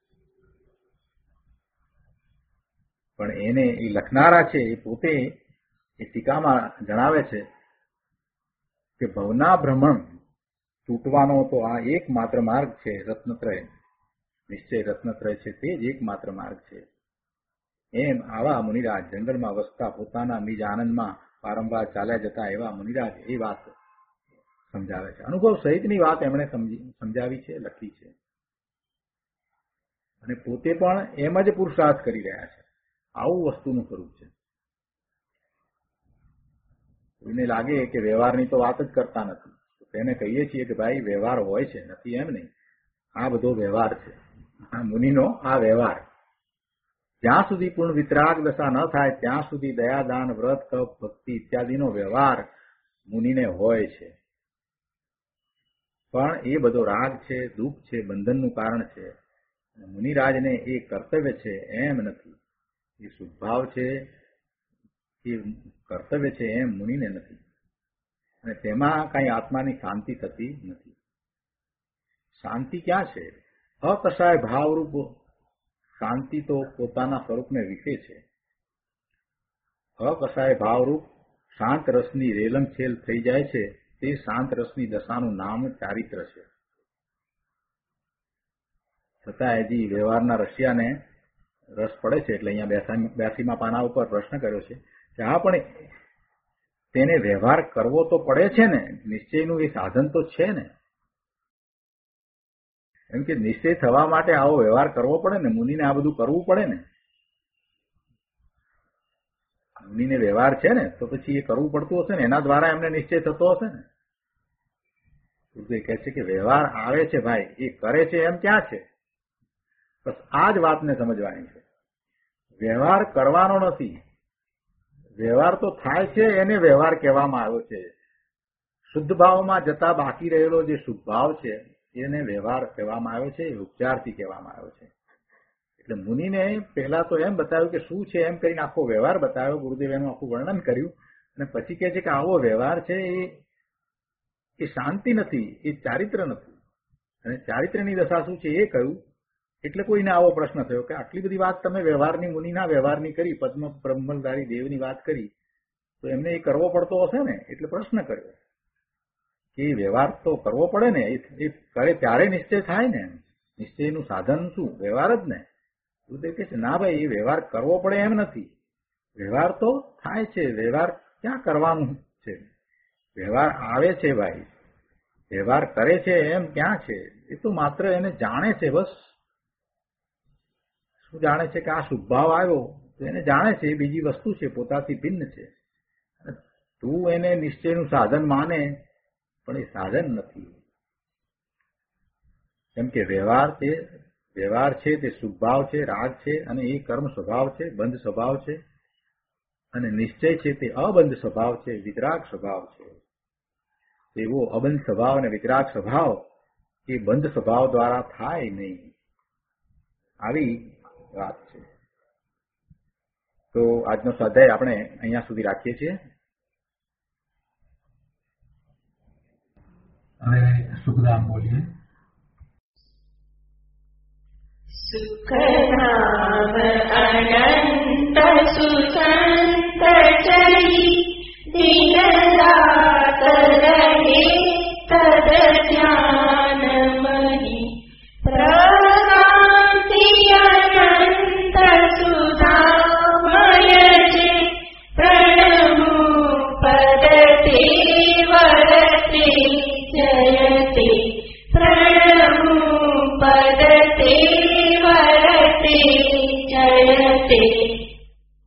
પણ એને એ લખનારા છે એ પોતે એ ટીકામાં જણાવે છે કે ભવના ભ્રમણ તૂટવાનો તો આ એકમાત્ર માર્ગ છે. રત્નત્રય નિશ્ચય રત્નત્રય છે તે જ એકમાત્ર માર્ગ છે. એમ આવા મુનિરાજ જંગલમાં વસતા પોતાના નિજ આનંદમાં વારંવાર ચાલ્યા જતા એવા મુનિરાજ એ વાત સમજાવે છે. અનુભવ સહિતની વાત એમણે સમજાવી છે, લખી છે અને પોતે પણ એમ જ પુરુષાર્થ કરી રહ્યા છે. આવું વસ્તુનું સ્વરૂપ છે. કોઈને લાગે કે વ્યવહારની તો વાત જ કરતા નથી તો તેને કહીએ છીએ કે ભાઈ વ્યવહાર હોય છે, નથી એમ નહીં, આ બધો વ્યવહાર છે. મુનિનો આ વ્યવહાર. જ્યાં સુધી પૂર્ણ વિતરાગ દશા ન થાય ત્યાં સુધી દયાદાન વ્રત તપ ભક્તિ ઇત્યાદિનો વ્યવહાર મુનિને હોય છે. પણ એ બધો રાગ છે, દુઃખ છે, બંધનનું કારણ છે. મુનિરાજને એ કર્તવ્ય છે એમ નથી. એ શુદ્ધભાવ છે, એ કર્તવ્ય છે એમ મુનિને નથી. અને તેમાં કઈ આત્માની શાંતિ થતી નથી. શાંતિ ક્યાં છે? અકસાય ભાવરૂપ શાંતિ તો પોતાના સ્વરૂપને વિશે છે. અકસાય ભાવરૂપ શાંત રસની રેલમછેલ થઈ જાય છે તે શાંત રસની દશાનું નામ ચારિત્ર છે. છતાં હજી વ્યવહારના રશિયાને રસ પડે છે એટલે અહીંયા 82મા પાના ઉપર પ્રશ્ન કર્યો છે કે હા પણ તેને વ્યવહાર કરવો તો પડે છે ને, નિશ્ચયનું એ સાધન તો છે ને. એમ કે નિશ્ચય થવા માટે આવો વ્યવહાર કરવો પડે ને, મુનિને આ બધું કરવું પડે ને. મુનિને વ્યવહાર છે ને તો પછી એ કરવું પડતું હશે ને, એના દ્વારા એમને નિશ્ચય થતો હશે ને. કહે છે કે વ્યવહાર આવે છે ભાઈ, એ કરે છે એમ ક્યાં છે? બસ આ જ વાતને સમજવાની છે. વ્યવહાર કરવાનો નથી, વ્યવહાર તો થાય છે એને વ્યવહાર કહેવામાં આવ્યો છે. શુદ્ધ ભાવમાં જતા બાકી રહેલો જે શુદ્ધ ભાવ છે એને વ્યવહાર કહેવામાં આવ્યો છે, ઉપચારથી કહેવામાં આવ્યો છે. એટલે મુનિને પહેલા તો એમ બતાવ્યું કે શું છે એમ કરીને આખો વ્યવહાર બતાવ્યો, ગુરુદેવ એનું આખું વર્ણન કર્યું, અને પછી કહે છે કે આવો વ્યવહાર છે એ શાંતિ નથી, એ ચારિત્ર નથી. અને ચારિત્રની દશા શું છે એ કહ્યું. એટલે કોઈને આવો પ્રશ્ન થયો કે આટલી બધી વાત તમે વ્યવહારની, મુનિના વ્યવહારની કરી, પદ્મ બ્રહ્મલધારી દેવની વાત કરી, તો એમને એ કરવો પડતો હશે ને. એટલે પ્રશ્ન કર્યો કે વ્યવહાર તો કરવો પડે ને, એ કરે ત્યારે નિશ્ચય થાય ને. નિશ્ચયનું સાધન શું? વ્યવહાર જ ને. ગુરુદેવ કહે છે ના ભાઈ, એ વ્યવહાર કરવો પડે એમ નથી. વ્યવહાર તો થાય છે, વ્યવહાર ક્યાં કરવાનું છે? વ્યવહાર આવે છે ભાઈ, વ્યવહાર કરે છે એમ ક્યાં છે? એ તો માત્ર એને જાણે છે. બસ શું જાણે છે કે આ શુભભાવ આવ્યો તો એને જાણે છે, એ બીજી વસ્તુ છે, પોતાથી ભિન્ન છે. તું એને નિશ્ચયનું સાધન માને પણ એ સાધન નથી. કેમ કે વ્યવહાર છે તે શુભભાવ છે, રાગ છે, અને એ કર્મ સ્વભાવ છે, બંધ સ્વભાવ છે. અને નિશ્ચય છે તે અબંધ સ્વભાવ છે, વિતરાગ સ્વભાવ છે. એવો અબંધ સ્વભાવ અને વિતરાગ સ્વભાવ એ બંધ સ્વભાવ દ્વારા થાય નહીં. આવી વાત છે. તો આજનો સ્વાધ્યાય આપણે અહીંયા સુધી રાખીએ છીએ. હવે સુખધામ બોલીએ. સુખધામ અનંત સુસંત ચરી દિન રાત રહે તદ ધ્યાન મહી પ્રકાંતિ અનંત સુધામય જે પ્રણમુ પદતે વરતે જયતે